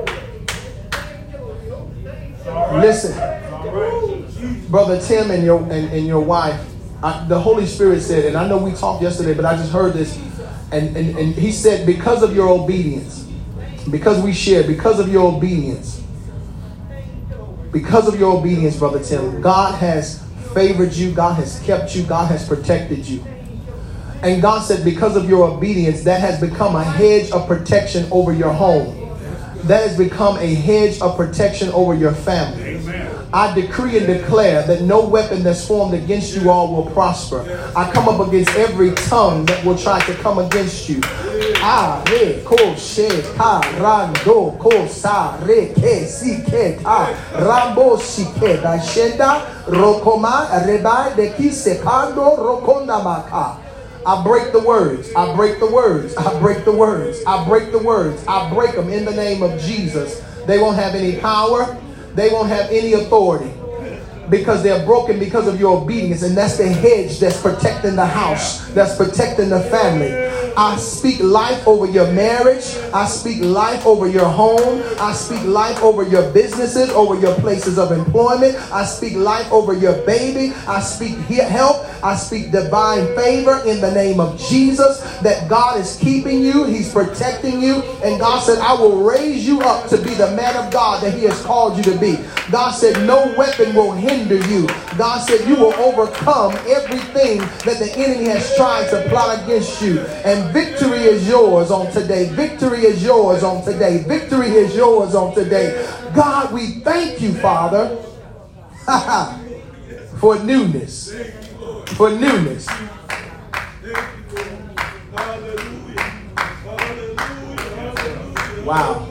Listen. Brother Tim and your and, and your wife, I, the Holy Spirit said, and I know we talked yesterday, but I just heard this, and, and, and he said, because of your obedience, because we shared, because of your obedience, because of your obedience, Brother Tim, God has favored you, God has kept you, God has protected you. And God said, because of your obedience, that has become a hedge of protection over your home. That has become a hedge of protection over your family. Amen. I decree and declare that no weapon that's formed against you all will prosper. I come up against every tongue that will try to come against you. Ah, re, ko, she, ka, rando, ko, sa, re, ke, si, ke, ta, rambo, si, ke, da, shenda, rokoma, rebai, de, ki, sekando, rokonda, maka. I break the words. I break the words. I break the words. I break the words. I break them in the name of Jesus. They won't have any power. They won't have any authority because they're broken because of your obedience. And that's the hedge that's protecting the house, that's protecting the family. I speak life over your marriage. I speak life over your home. I speak life over your businesses, over your places of employment. I speak life over your baby. I speak health. I speak divine favor in the name of Jesus, that God is keeping you. He's protecting you. And God said, I will raise you up to be the man of God that he has called you to be. God said, no weapon will hinder you. God said, you will overcome everything that the enemy has tried to plot against you. And victory is yours on today. Victory is yours on today. Victory is yours on today. God, we thank you, Father, for newness. For newness. Wow.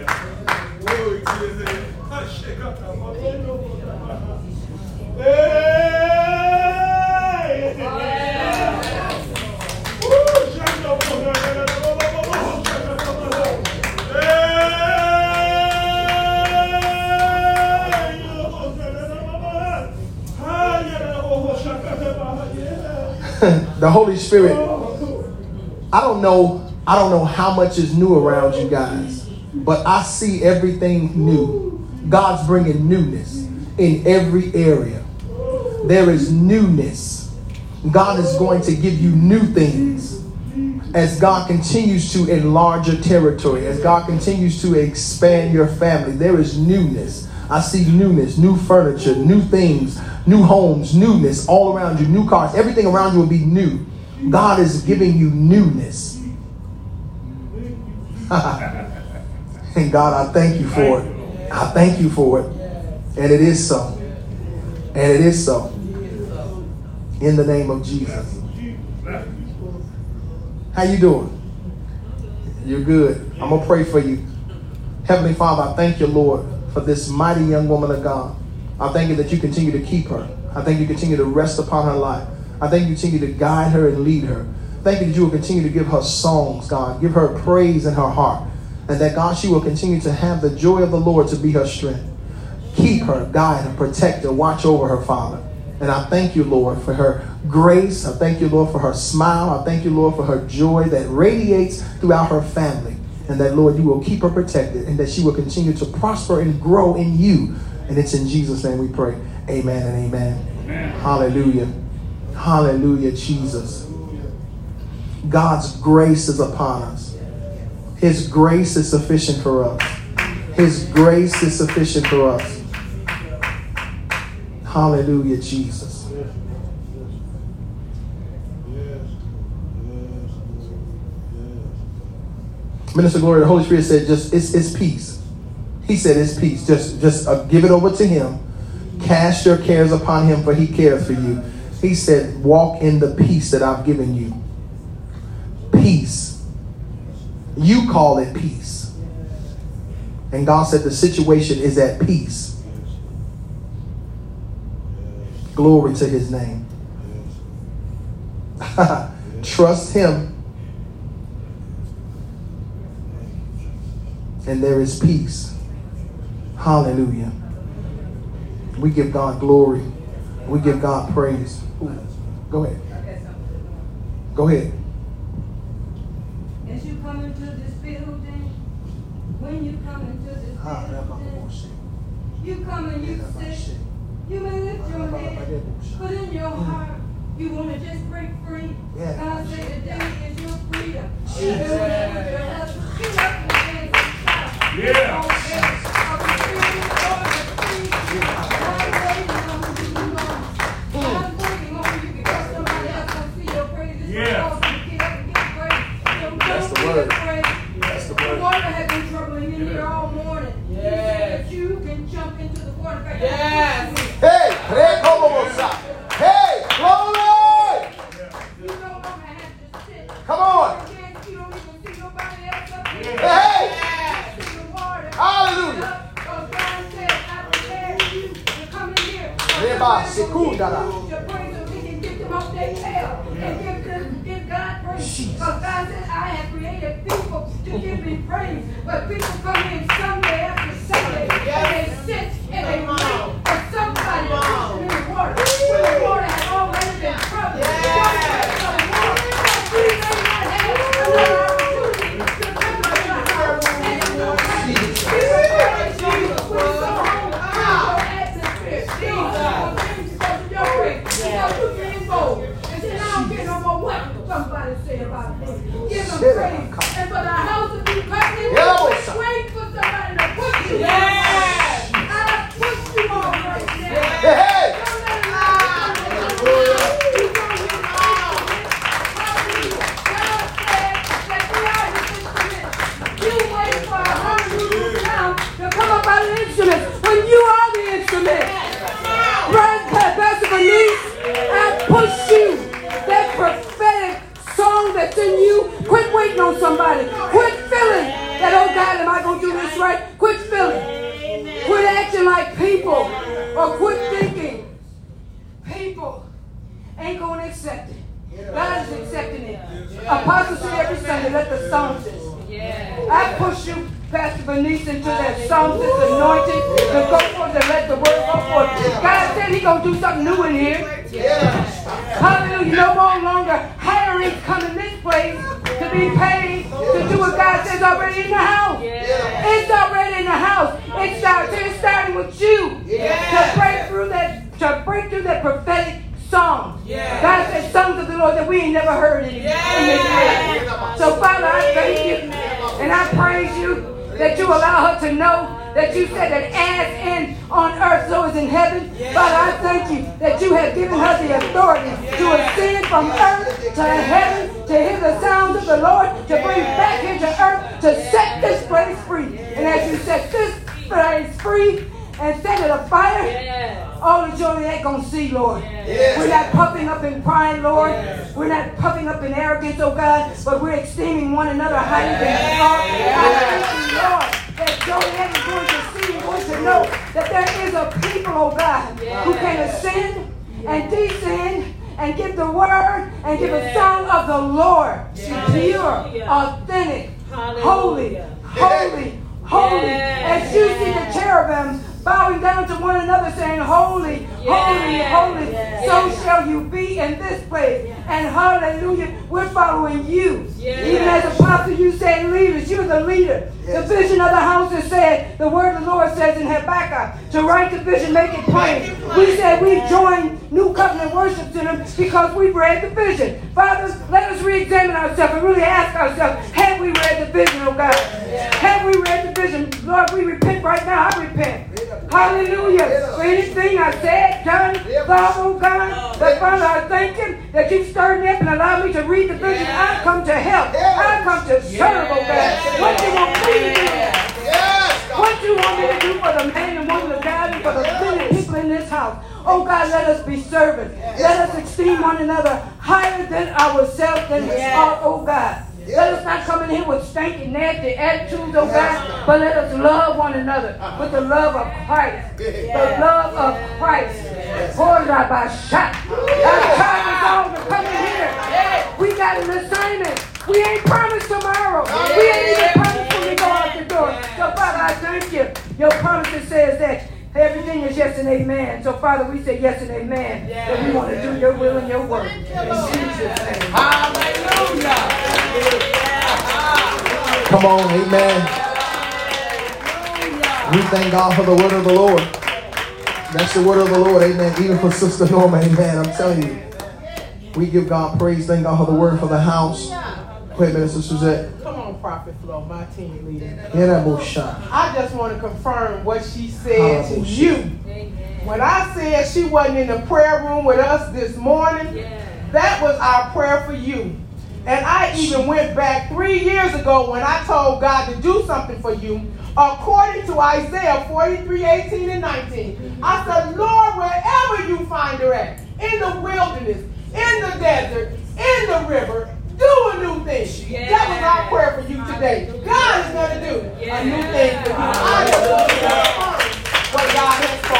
The Holy Spirit, I don't know, I don't know how much is new around you guys, but I see everything new. God's bringing newness in every area. There is newness. God is going to give you new things as God continues to enlarge your territory, as God continues to expand your family. There is newness. I see newness, new furniture, new things, new homes, newness all around you, new cars. Everything around you will be new. God is giving you newness. And God, I thank you for it. I thank you for it. And it is so. And it is so. In the name of Jesus. How you doing? You're good. I'm going to pray for you. Heavenly Father, I thank you, Lord, for this mighty young woman of God. I thank you that you continue to keep her. I thank you continue to rest upon her life. I thank you continue to guide her and lead her. Thank you that you will continue to give her songs, God. Give her praise in her heart. And that, God, she will continue to have the joy of the Lord to be her strength. Keep her, guide her, protect her, watch over her, Father. And I thank you, Lord, for her grace. I thank you, Lord, for her smile. I thank you, Lord, for her joy that radiates throughout her family. And that, Lord, you will keep her protected and that she will continue to prosper and grow in you. And it's in Jesus' name we pray. Amen and amen. Amen. Hallelujah. Hallelujah, Jesus. God's grace is upon us. His grace is sufficient for us. His grace is sufficient for us. Hallelujah, Jesus. Minister Gloria, the Holy Spirit said, just it's, it's peace. He said it's peace. Just, just uh, give it over to him. Cast your cares upon him, for he cares for you. He said, walk in the peace that I've given you. Peace. You call it peace. And God said the situation is at peace. Glory to his name. Trust him. And there is peace. Hallelujah. We give God glory. We give God praise. Ooh, go ahead. Go ahead. As you come into this building, when you come into this building, you come and you sit. You may lift your head, but in your heart, you want to just break free. God said today is your freedom. Get up and dance and shout. Yeah. That's the word. That's the word. The water has been troubling in here all morning. Yes. That you can jump into the water. Yes. Hey, hey, glory! You no longer have to sit. Come on. You don't even see nobody else up here. Hey! In the water. Hallelujah. Because God said, I prepared you to come in here. Reba, sekundara. To pray so we can get them off their tail and give them, give God praise. Because God said, I have created people to give me praise. But people come in Sunday after Sunday and they sit and they wait for somebody to push them in the water. When the water has already been troubled. One way or more. We may not have another opportunity to come to your house and to know that we praise you. We so home in your atmosphere. Because of your praise. Because you get bold. And then I don't get no more what somebody say about me. Give them praise. And for the house to be public, wait for somebody to push you. Yes. I push you all right now. Hey! Don't let it lie. You don't get all. God said that we are his instruments. You wait for a hallelujah sound to come up out of the instruments when you are the instrument. Right, Pastor Bernice, I push you. That prophetic song that's in you, quit waiting on somebody. Quit feeling that, oh God, am I going to do this right? Quit feeling. Quit acting like people. Or quit thinking people ain't going to accept it. God is accepting it. Apostle say every Sunday, let the psalmist. I push you, Pastor Bernice, into that psalmist anointing to go forth and let the word go forth. God said he's going to do something new in here. Hallelujah. No more longer hiring come in this place to be paid to do what God says already in the house. It's already in the house. It starts, it's starting with you to break through that, to break through that prophetic song. God said songs of the Lord that we ain't never heard in, in this place. So Father, I thank you and I praise you that you allow her to know that you said that as in on earth, so is in heaven. Father, I thank you that you have given her the authority to ascend from earth to heaven, to hear the sound of the Lord, to bring back into earth, to set this place free. And as you set this place free and set it afire, all the joy ain't going to see, Lord. We're not puffing up in pride, Lord. We're not puffing up in arrogance, oh God, but we're esteeming one another higher than we are. I thank you, Lord, that Joliet is going to see and going to know that there is a people, oh God, who can ascend and descend and give the word and give a song of the Lord. Pure, authentic, holy, holy, holy. As you see the cherubim bowing down to one another saying, holy, holy, holy, so shall you be in this place. And hallelujah, we're following you. Even as apostle, you said leaders, you're the leader. The vision of the house is said, the word of the Lord says in Habakkuk, to write the vision, make it plain. We said we joined New Covenant Worship Center because we read the vision. Fathers, let us re-examine ourselves and really ask ourselves, have we read the vision, oh God? Have we read the vision? Lord, we repent right now. I repent. Hallelujah. For anything I said, done, thought, oh God. But Father, I thank you that you stirred me up and allowed me to read the vision. I come to help. I come to serve, oh God. What you want me to do? What you want me Oh God, let us be servants. Let us esteem one another higher than ourselves, than we are, oh God. Let us not come in here with stinking, nasty attitudes, oh God, but let us love one another with the love of Christ. The love of Christ. Our time is on to come in here. We got an assignment. We ain't promised tomorrow. We ain't even promised when we go out the door. So Father, I thank you. Your promises says that everything is yes and amen. So Father, we say yes and amen. That we want to do your will and your work. In Jesus' name. Hallelujah. Come on, amen. We thank God for the word of the Lord. That's the word of the Lord, amen. Even for Sister Norma, amen. I'm telling you. We give God praise. Thank God for the word for the house. Go ahead, Minister Suzette. Come on, Prophet Flo, my team leader. Yeah, that will shine. I just want to confirm what she said to you. When I said she wasn't in the prayer room with us this morning, that was our prayer for you. And I even went back three years ago when I told God to do something for you. According to Isaiah forty-three, eighteen and nineteen, I said, Lord, wherever you find her at, in the wilderness, in the desert, in the river, do a new thing. Yeah. That was our prayer for you today. God is going to do yeah. a new thing for you. I just want to confirm what God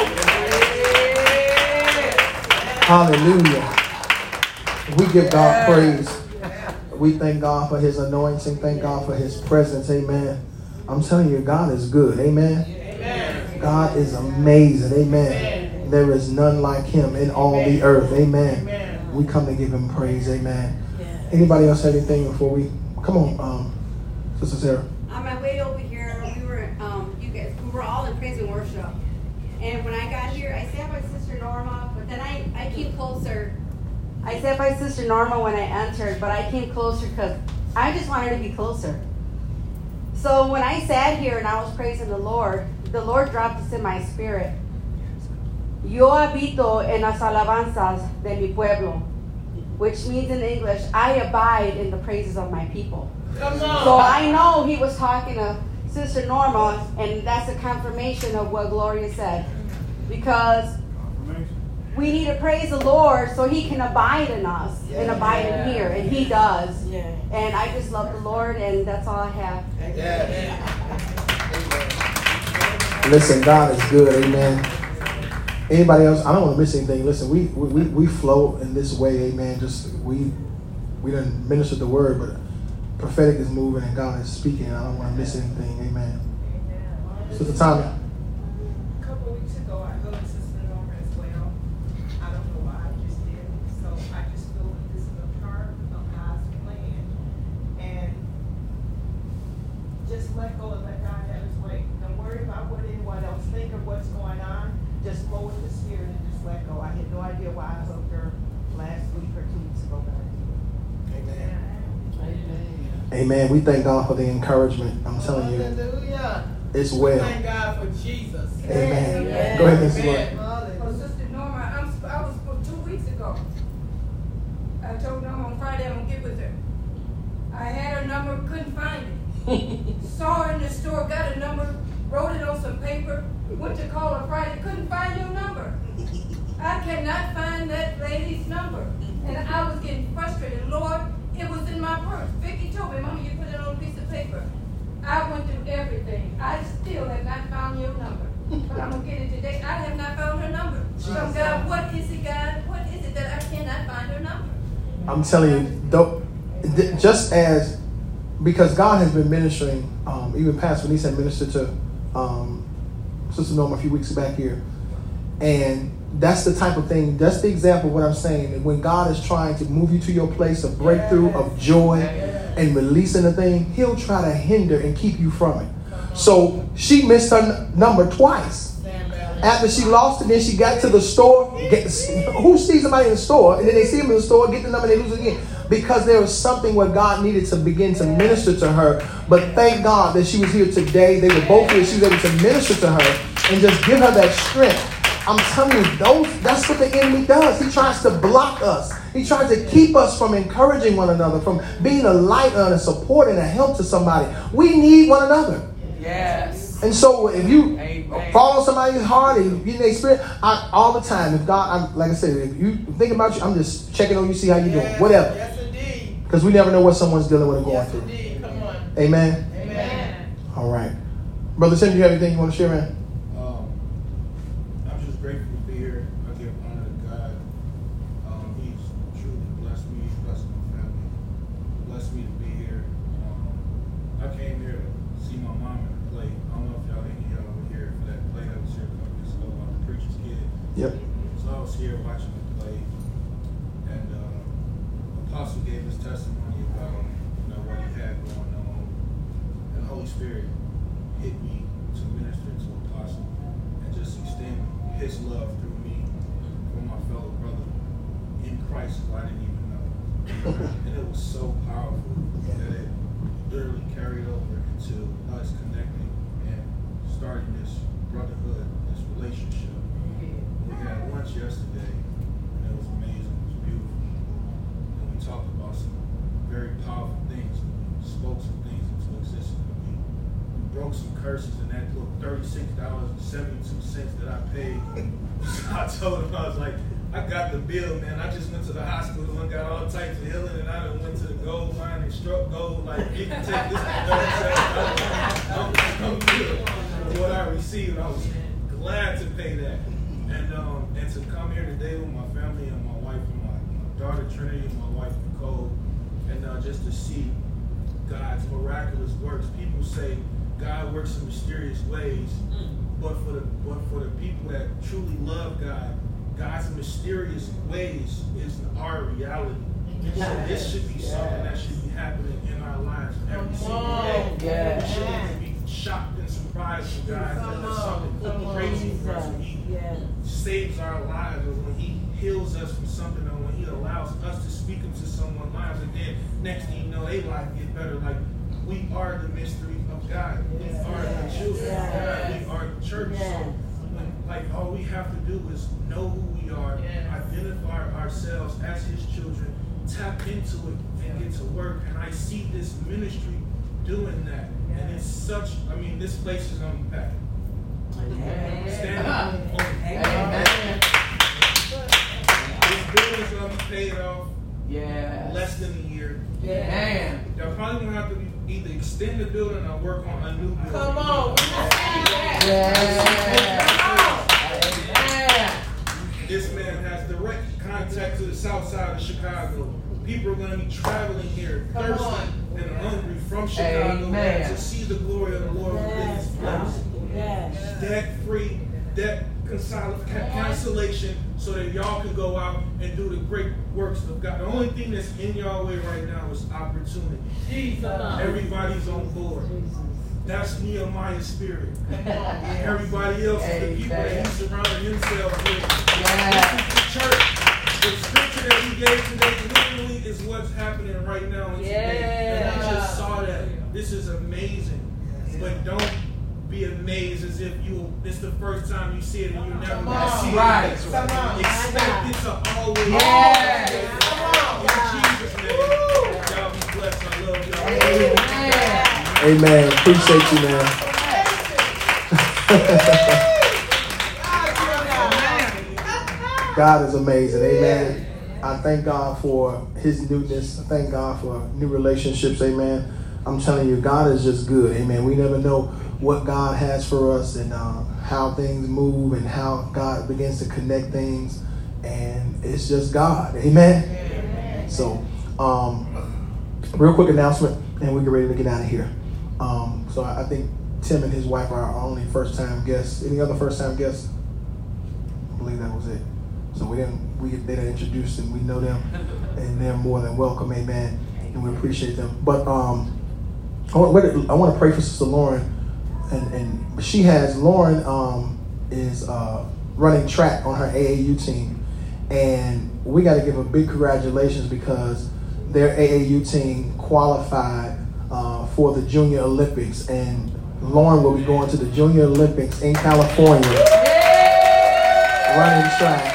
has spoken. Hallelujah. We give God praise. We thank God for his anointing. Thank God for his presence. Amen. I'm telling you, God is good. Amen. Amen. God is amazing. Amen. Amen. There is none like him in all Amen. The earth. Amen. Amen. We come to give him praise. Amen. Yeah. Anybody else have anything before we come on, um, Sister Sarah? On my way over here, we were um, you guys, we were all in praise and worship. And when I got here, I sat by Sister Norma, but then I, I came closer. I sat by Sister Norma when I entered, but I came closer because I just wanted to be closer. So when I sat here and I was praising the Lord, the Lord dropped this in my spirit. Yo habito en las alabanzas de mi pueblo, which means in English, I abide in the praises of my people. Come on. So I know he was talking to Sister Norma, and that's a confirmation of what Gloria said. Because we need to praise the Lord so he can abide in us yeah. and abide in here, and he does. Yeah. And I just love the Lord, and that's all I have. Yeah. Listen, God is good, amen. Anybody else? I don't want to miss anything. Listen, we we, we flow in this way, amen. Just we we didn't minister the word, but prophetic is moving and God is speaking. I don't want to miss anything, amen. amen. Sister Tommy. A couple of weeks ago, I heard Sister Norma as well. I don't know why I just did. So I just feel that this is a part of God's plan. And just let go and let God have his way. Don't worry about what anyone else think of what's going on. Just flow with the Spirit and just let go. I had no idea why I hooked her last week or two weeks ago. Amen. Amen. Amen. We thank God for the encouragement. I'm telling you. Hallelujah. It's well. Thank God for Jesus. Amen. Amen. Go ahead, Mister Lord. Oh, Sister Norma, I'm, I was for two weeks ago. I told Norma on Friday I'm going to get with her. I had her number, couldn't find it. Saw her in the store, got a number, wrote it on some paper, went to call her Friday, couldn't find your number. I cannot find that lady's number. And I was getting frustrated. Lord, it was in my purse. Vicki told me, Mama, you put it on a piece of paper. I went through everything. I still have not found your number. But I'm going to get it today. I have not found her number. So God, what is it, God? What is it that I cannot find her number? I'm telling you, don't, just as, because God has been ministering, um, even Pastor Denise had ministered to um, Sister Norma a few weeks back here. And that's the type of thing, that's the example of what I'm saying. When God is trying to move you to your place of breakthrough, of joy, and releasing the thing, he'll try to hinder and keep you from it. So she missed her n- number twice. After she lost it, then she got to the store. Get, who sees somebody in the store, and then they see them in the store, get the number, and they lose it again? Because there was something where God needed to begin to minister to her. But thank God that she was here today. They were both here. She was able to minister to her and just give her that strength. I'm telling you, those, that's what the enemy does. He tries to block us. He tries to keep us from encouraging one another, from being a light and a support and a help to somebody. We need one another. Yes. And so if you Amen. Follow somebody's heart and you get in their spirit, I, all the time, if God, I'm, like I said, if you think about you, I'm just checking on you, see how you doing, whatever. Yes, indeed. Because we never know what someone's dealing with or going Yes, through. indeed. Come on. Amen? Amen. All right. Brother Tim, do you have anything you want to share, man? Um, I'm just grateful to be here. I give honor to God. Um, he's truly blessed me, blessed my family, blessed me to be here. Um, I came here to see my mom in the play. I don't know if y'all, any of y'all were here for that play that was here a couple weeks ago about the preacher's kid. Yep. So I was here watching the play, and uh, Apostle gave his testimony about, you know, what he had going on, and the Holy Spirit hit me to minister to Apostle and just extend his love through me for my fellow brother in Christ who I didn't even know. And it was so powerful that it literally carried over into us connecting and starting this brotherhood, this relationship. We had lunch yesterday, and it was amazing. It was beautiful. And we talked about some very powerful things. We spoke some things into existence. We, we broke some curses, and that little thirty-six dollars and seventy-two cents that I paid. I told him, I was like, I got the bill, man. I just went to the hospital and got all types of healing, and I done went to the gold mine and struck gold. Like, you can take this for thirty-seven dollars. I'm, I'm good for what I received. I was glad to pay that. And um, and to come here today with my family and my wife and my, my daughter Trinity and my wife Nicole, and uh, just to see God's miraculous works. People say God works in mysterious ways, but for the but for the people that truly love God, God's mysterious ways is our reality. So this should be something that should be happening in our lives every single day. Yeah. We shouldn't be shocked and surprised when God does something crazy for us, when He saves our lives, or when He heals us from something, or when He allows us to speak into someone's lives, and then next thing you know, their life get better. Like, we are the mystery of God. We are the children of God. We are the church. So, when, like, all we have to do is know who we are, identify ourselves as His children, tap into it, and get to work. And I see this ministry doing that. And it's such, I mean, this place is unpacked. Stand up. Amen. This building's going to be paid off Yeah. less than a year. Yeah. Y'all probably going to have to be, either extend the building or work on a new building. Come on. Yeah. This man has direct contact to the south side of Chicago. People are going to be traveling here, thirsty and hungry from Chicago to see the glory of the Lord within this place. Yes. Debt-free, debt cancellation, so that y'all can go out and do the great works of God. The only thing that's in y'all way right now is opportunity. Jesus. Everybody's on board. That's Nehemiah's spirit. Everybody else is the people that he surrounded himself with. Yeah. This is the church. The scripture that he gave today literally is what's happening right now in today. And I just saw that. This is amazing. But don't be amazed as if you it's the first time you see it and you never going to see it. Right. Expect it to always yeah. In Jesus' name. Y'all be blessed. I love y'all. Amen. Amen. Appreciate you, man. God is amazing. Amen. I thank God for His newness. I thank God for new relationships. Amen. I'm telling you, God is just good. Amen. We never know what God has for us, and uh, how things move, and how God begins to connect things. And it's just God. Amen. Amen. So, um, real quick announcement, and we get ready to get out of here. Um, so I, I think Tim and his wife are our only first-time guests. Any other first-time guests? I believe that was it. So we didn't, we they didn't introduce them. We know them, and they're more than welcome. Amen. And we appreciate them. But um, I want, I want to pray for Sister Lauren, and, and she has Lauren um, is uh, running track on her A A U team, and we got to give a big congratulations because their A A U team qualified uh, for the Junior Olympics, and Lauren will be going to the Junior Olympics in California, running track.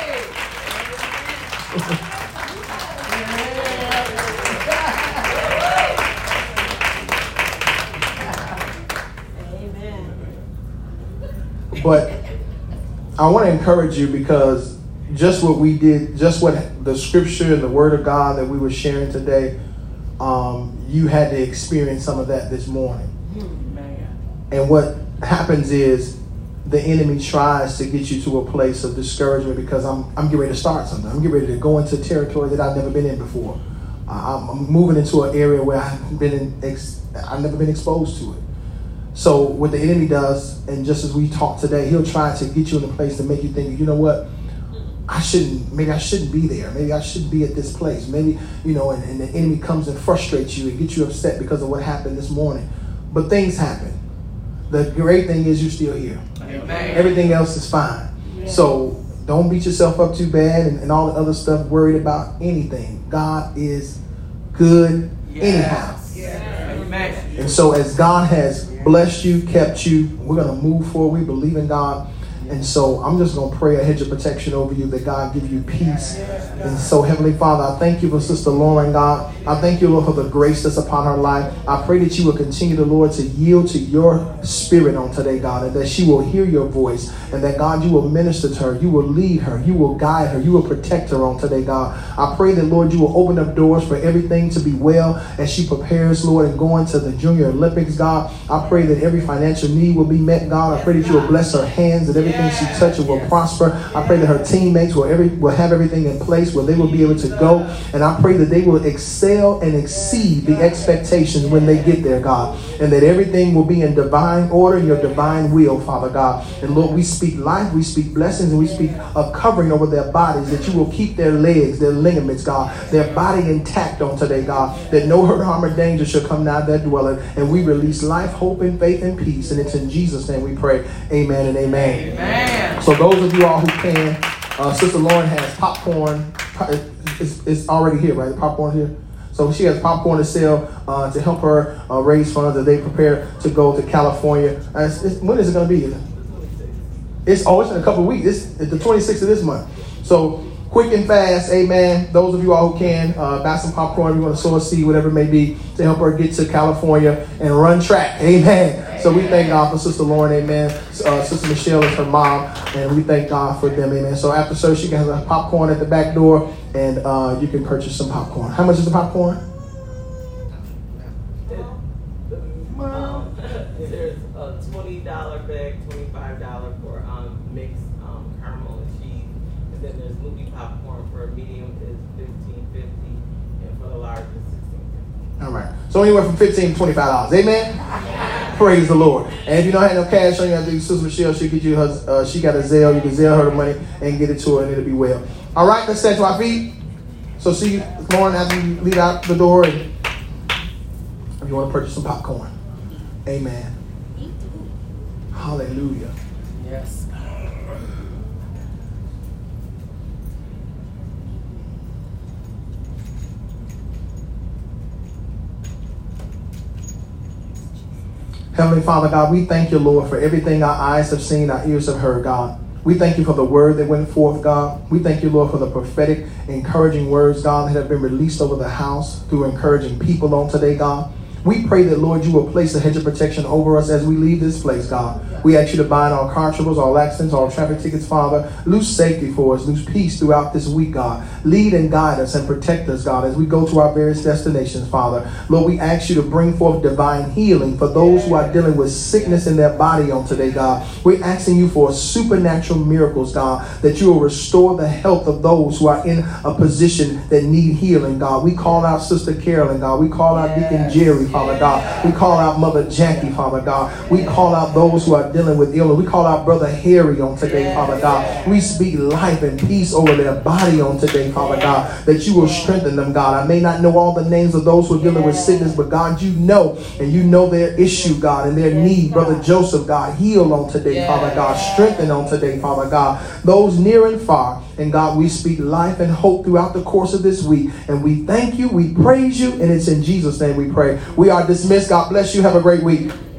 But I want to encourage you, because just what we did, just what the scripture and the word of God that we were sharing today, um, you had to experience some of that this morning. And what happens is the enemy tries to get you to a place of discouragement, because I'm I'm getting ready to start something. I'm getting ready to go into territory that I've never been in before. Uh, I'm, I'm moving into an area where I've been in, ex, I've never been exposed to it. So what the enemy does, and just as we talked today, he'll try to get you in a place to make you think, you know what, I shouldn't, maybe I shouldn't be there. Maybe I shouldn't be at this place. Maybe, you know, and, and the enemy comes and frustrates you and gets you upset because of what happened this morning. But things happen. The great thing is you're still here. Amen. Everything else is fine. Amen. So don't beat yourself up too bad and, and all the other stuff, worried about anything. God is good yes. anyhow. Yes. Amen. And so as God has blessed you, kept you, we're going to move forward. We believe in God. And so I'm just going to pray a hedge of protection over you, that God give you peace. And so, Heavenly Father, I thank you for Sister Lauren, God. I thank you, Lord, for the grace that's upon her life. I pray that you will continue, the Lord, to yield to your spirit on today, God, and that she will hear your voice, and that, God, you will minister to her. You will lead her. You will guide her. You will protect her on today, God. I pray that, Lord, you will open up doors for everything to be well as she prepares, Lord, and going to the Junior Olympics, God. I pray that every financial need will be met, God. I pray that you will bless her hands, that everything she touches will prosper. I pray that her teammates will every will have everything in place where they will be able to go. And I pray that they will excel and exceed the expectations when they get there, God. And that everything will be in divine order, in your divine will, Father God. And Lord, we speak life, we speak blessings, and we speak a covering over their bodies, that you will keep their legs, their ligaments, God, their body intact on today, God, that no hurt, harm, or danger shall come nigh their dwelling. And we release life, hope, and faith, and peace. And it's in Jesus' name we pray. Amen and amen. Amen. So those of you all who can, uh, Sister Lauren has popcorn. It's, it's already here, right? The popcorn here. So she has popcorn to sell uh, to help her uh, raise funds as they prepare to go to California. Uh, it's, it's, when is it going to be? It's oh, it's in a couple of weeks. It's, it's the twenty-sixth of this month. So quick and fast, amen. Those of you all who can, uh, buy some popcorn. You want to sow a seed, whatever it may be, to help her get to California and run track, amen. So we thank God for Sister Lauren, amen. Uh, Sister Michelle is her mom, and we thank God for them, amen. So after service, she can have a popcorn at the back door, and uh, you can purchase some popcorn. How much is the popcorn? Um, there's a twenty dollar bag, twenty-five dollars for um, mixed um, caramel and cheese, and then there's movie popcorn for a medium is fifteen fifty, and for the large is sixteen fifty. All right. So anywhere from fifteen to twenty-five dollars. Amen? Praise the Lord. And if you don't have no cash on you, I think Sister Michelle, she'll get you her, uh, she got a Zelle. You can Zelle her the money and get it to her, and it'll be well. All right, let's stand to our feet. So see you tomorrow after you leave out the door, and if you want to purchase some popcorn. Amen. Hallelujah. Yes. Heavenly Father, God, we thank you, Lord, for everything our eyes have seen, our ears have heard, God. We thank you for the word that went forth, God. We thank you, Lord, for the prophetic, encouraging words, God, that have been released over the house through encouraging people on today, God. We pray that, Lord, you will place a hedge of protection over us as we leave this place, God. We ask you to bind all car troubles, all accidents, all traffic tickets, Father. Loose safety for us. Loose peace throughout this week, God. Lead and guide us and protect us, God, as we go to our various destinations, Father. Lord, we ask you to bring forth divine healing for those who are dealing with sickness in their body on today, God. We're asking you for supernatural miracles, God, that you will restore the health of those who are in a position that need healing, God. We call out Sister Carolyn, God. We call out Deacon Jerry, Father God. We call out Mother Jackie, Father God. We call out those who are dealing with illness. We call out Brother Harry on today, Father God. We speak life and peace over their body on today, Father God, that you will strengthen them, God. I may not know all the names of those who are dealing with sickness, but God, you know, and you know their issue, God, and their need. Brother Joseph, God, heal on today, Father God. Strengthen on today, Father God. Those near and far. And God, we speak life and hope throughout the course of this week. And we thank you, we praise you, and it's in Jesus' name we pray. We are dismissed. God bless you. Have a great week.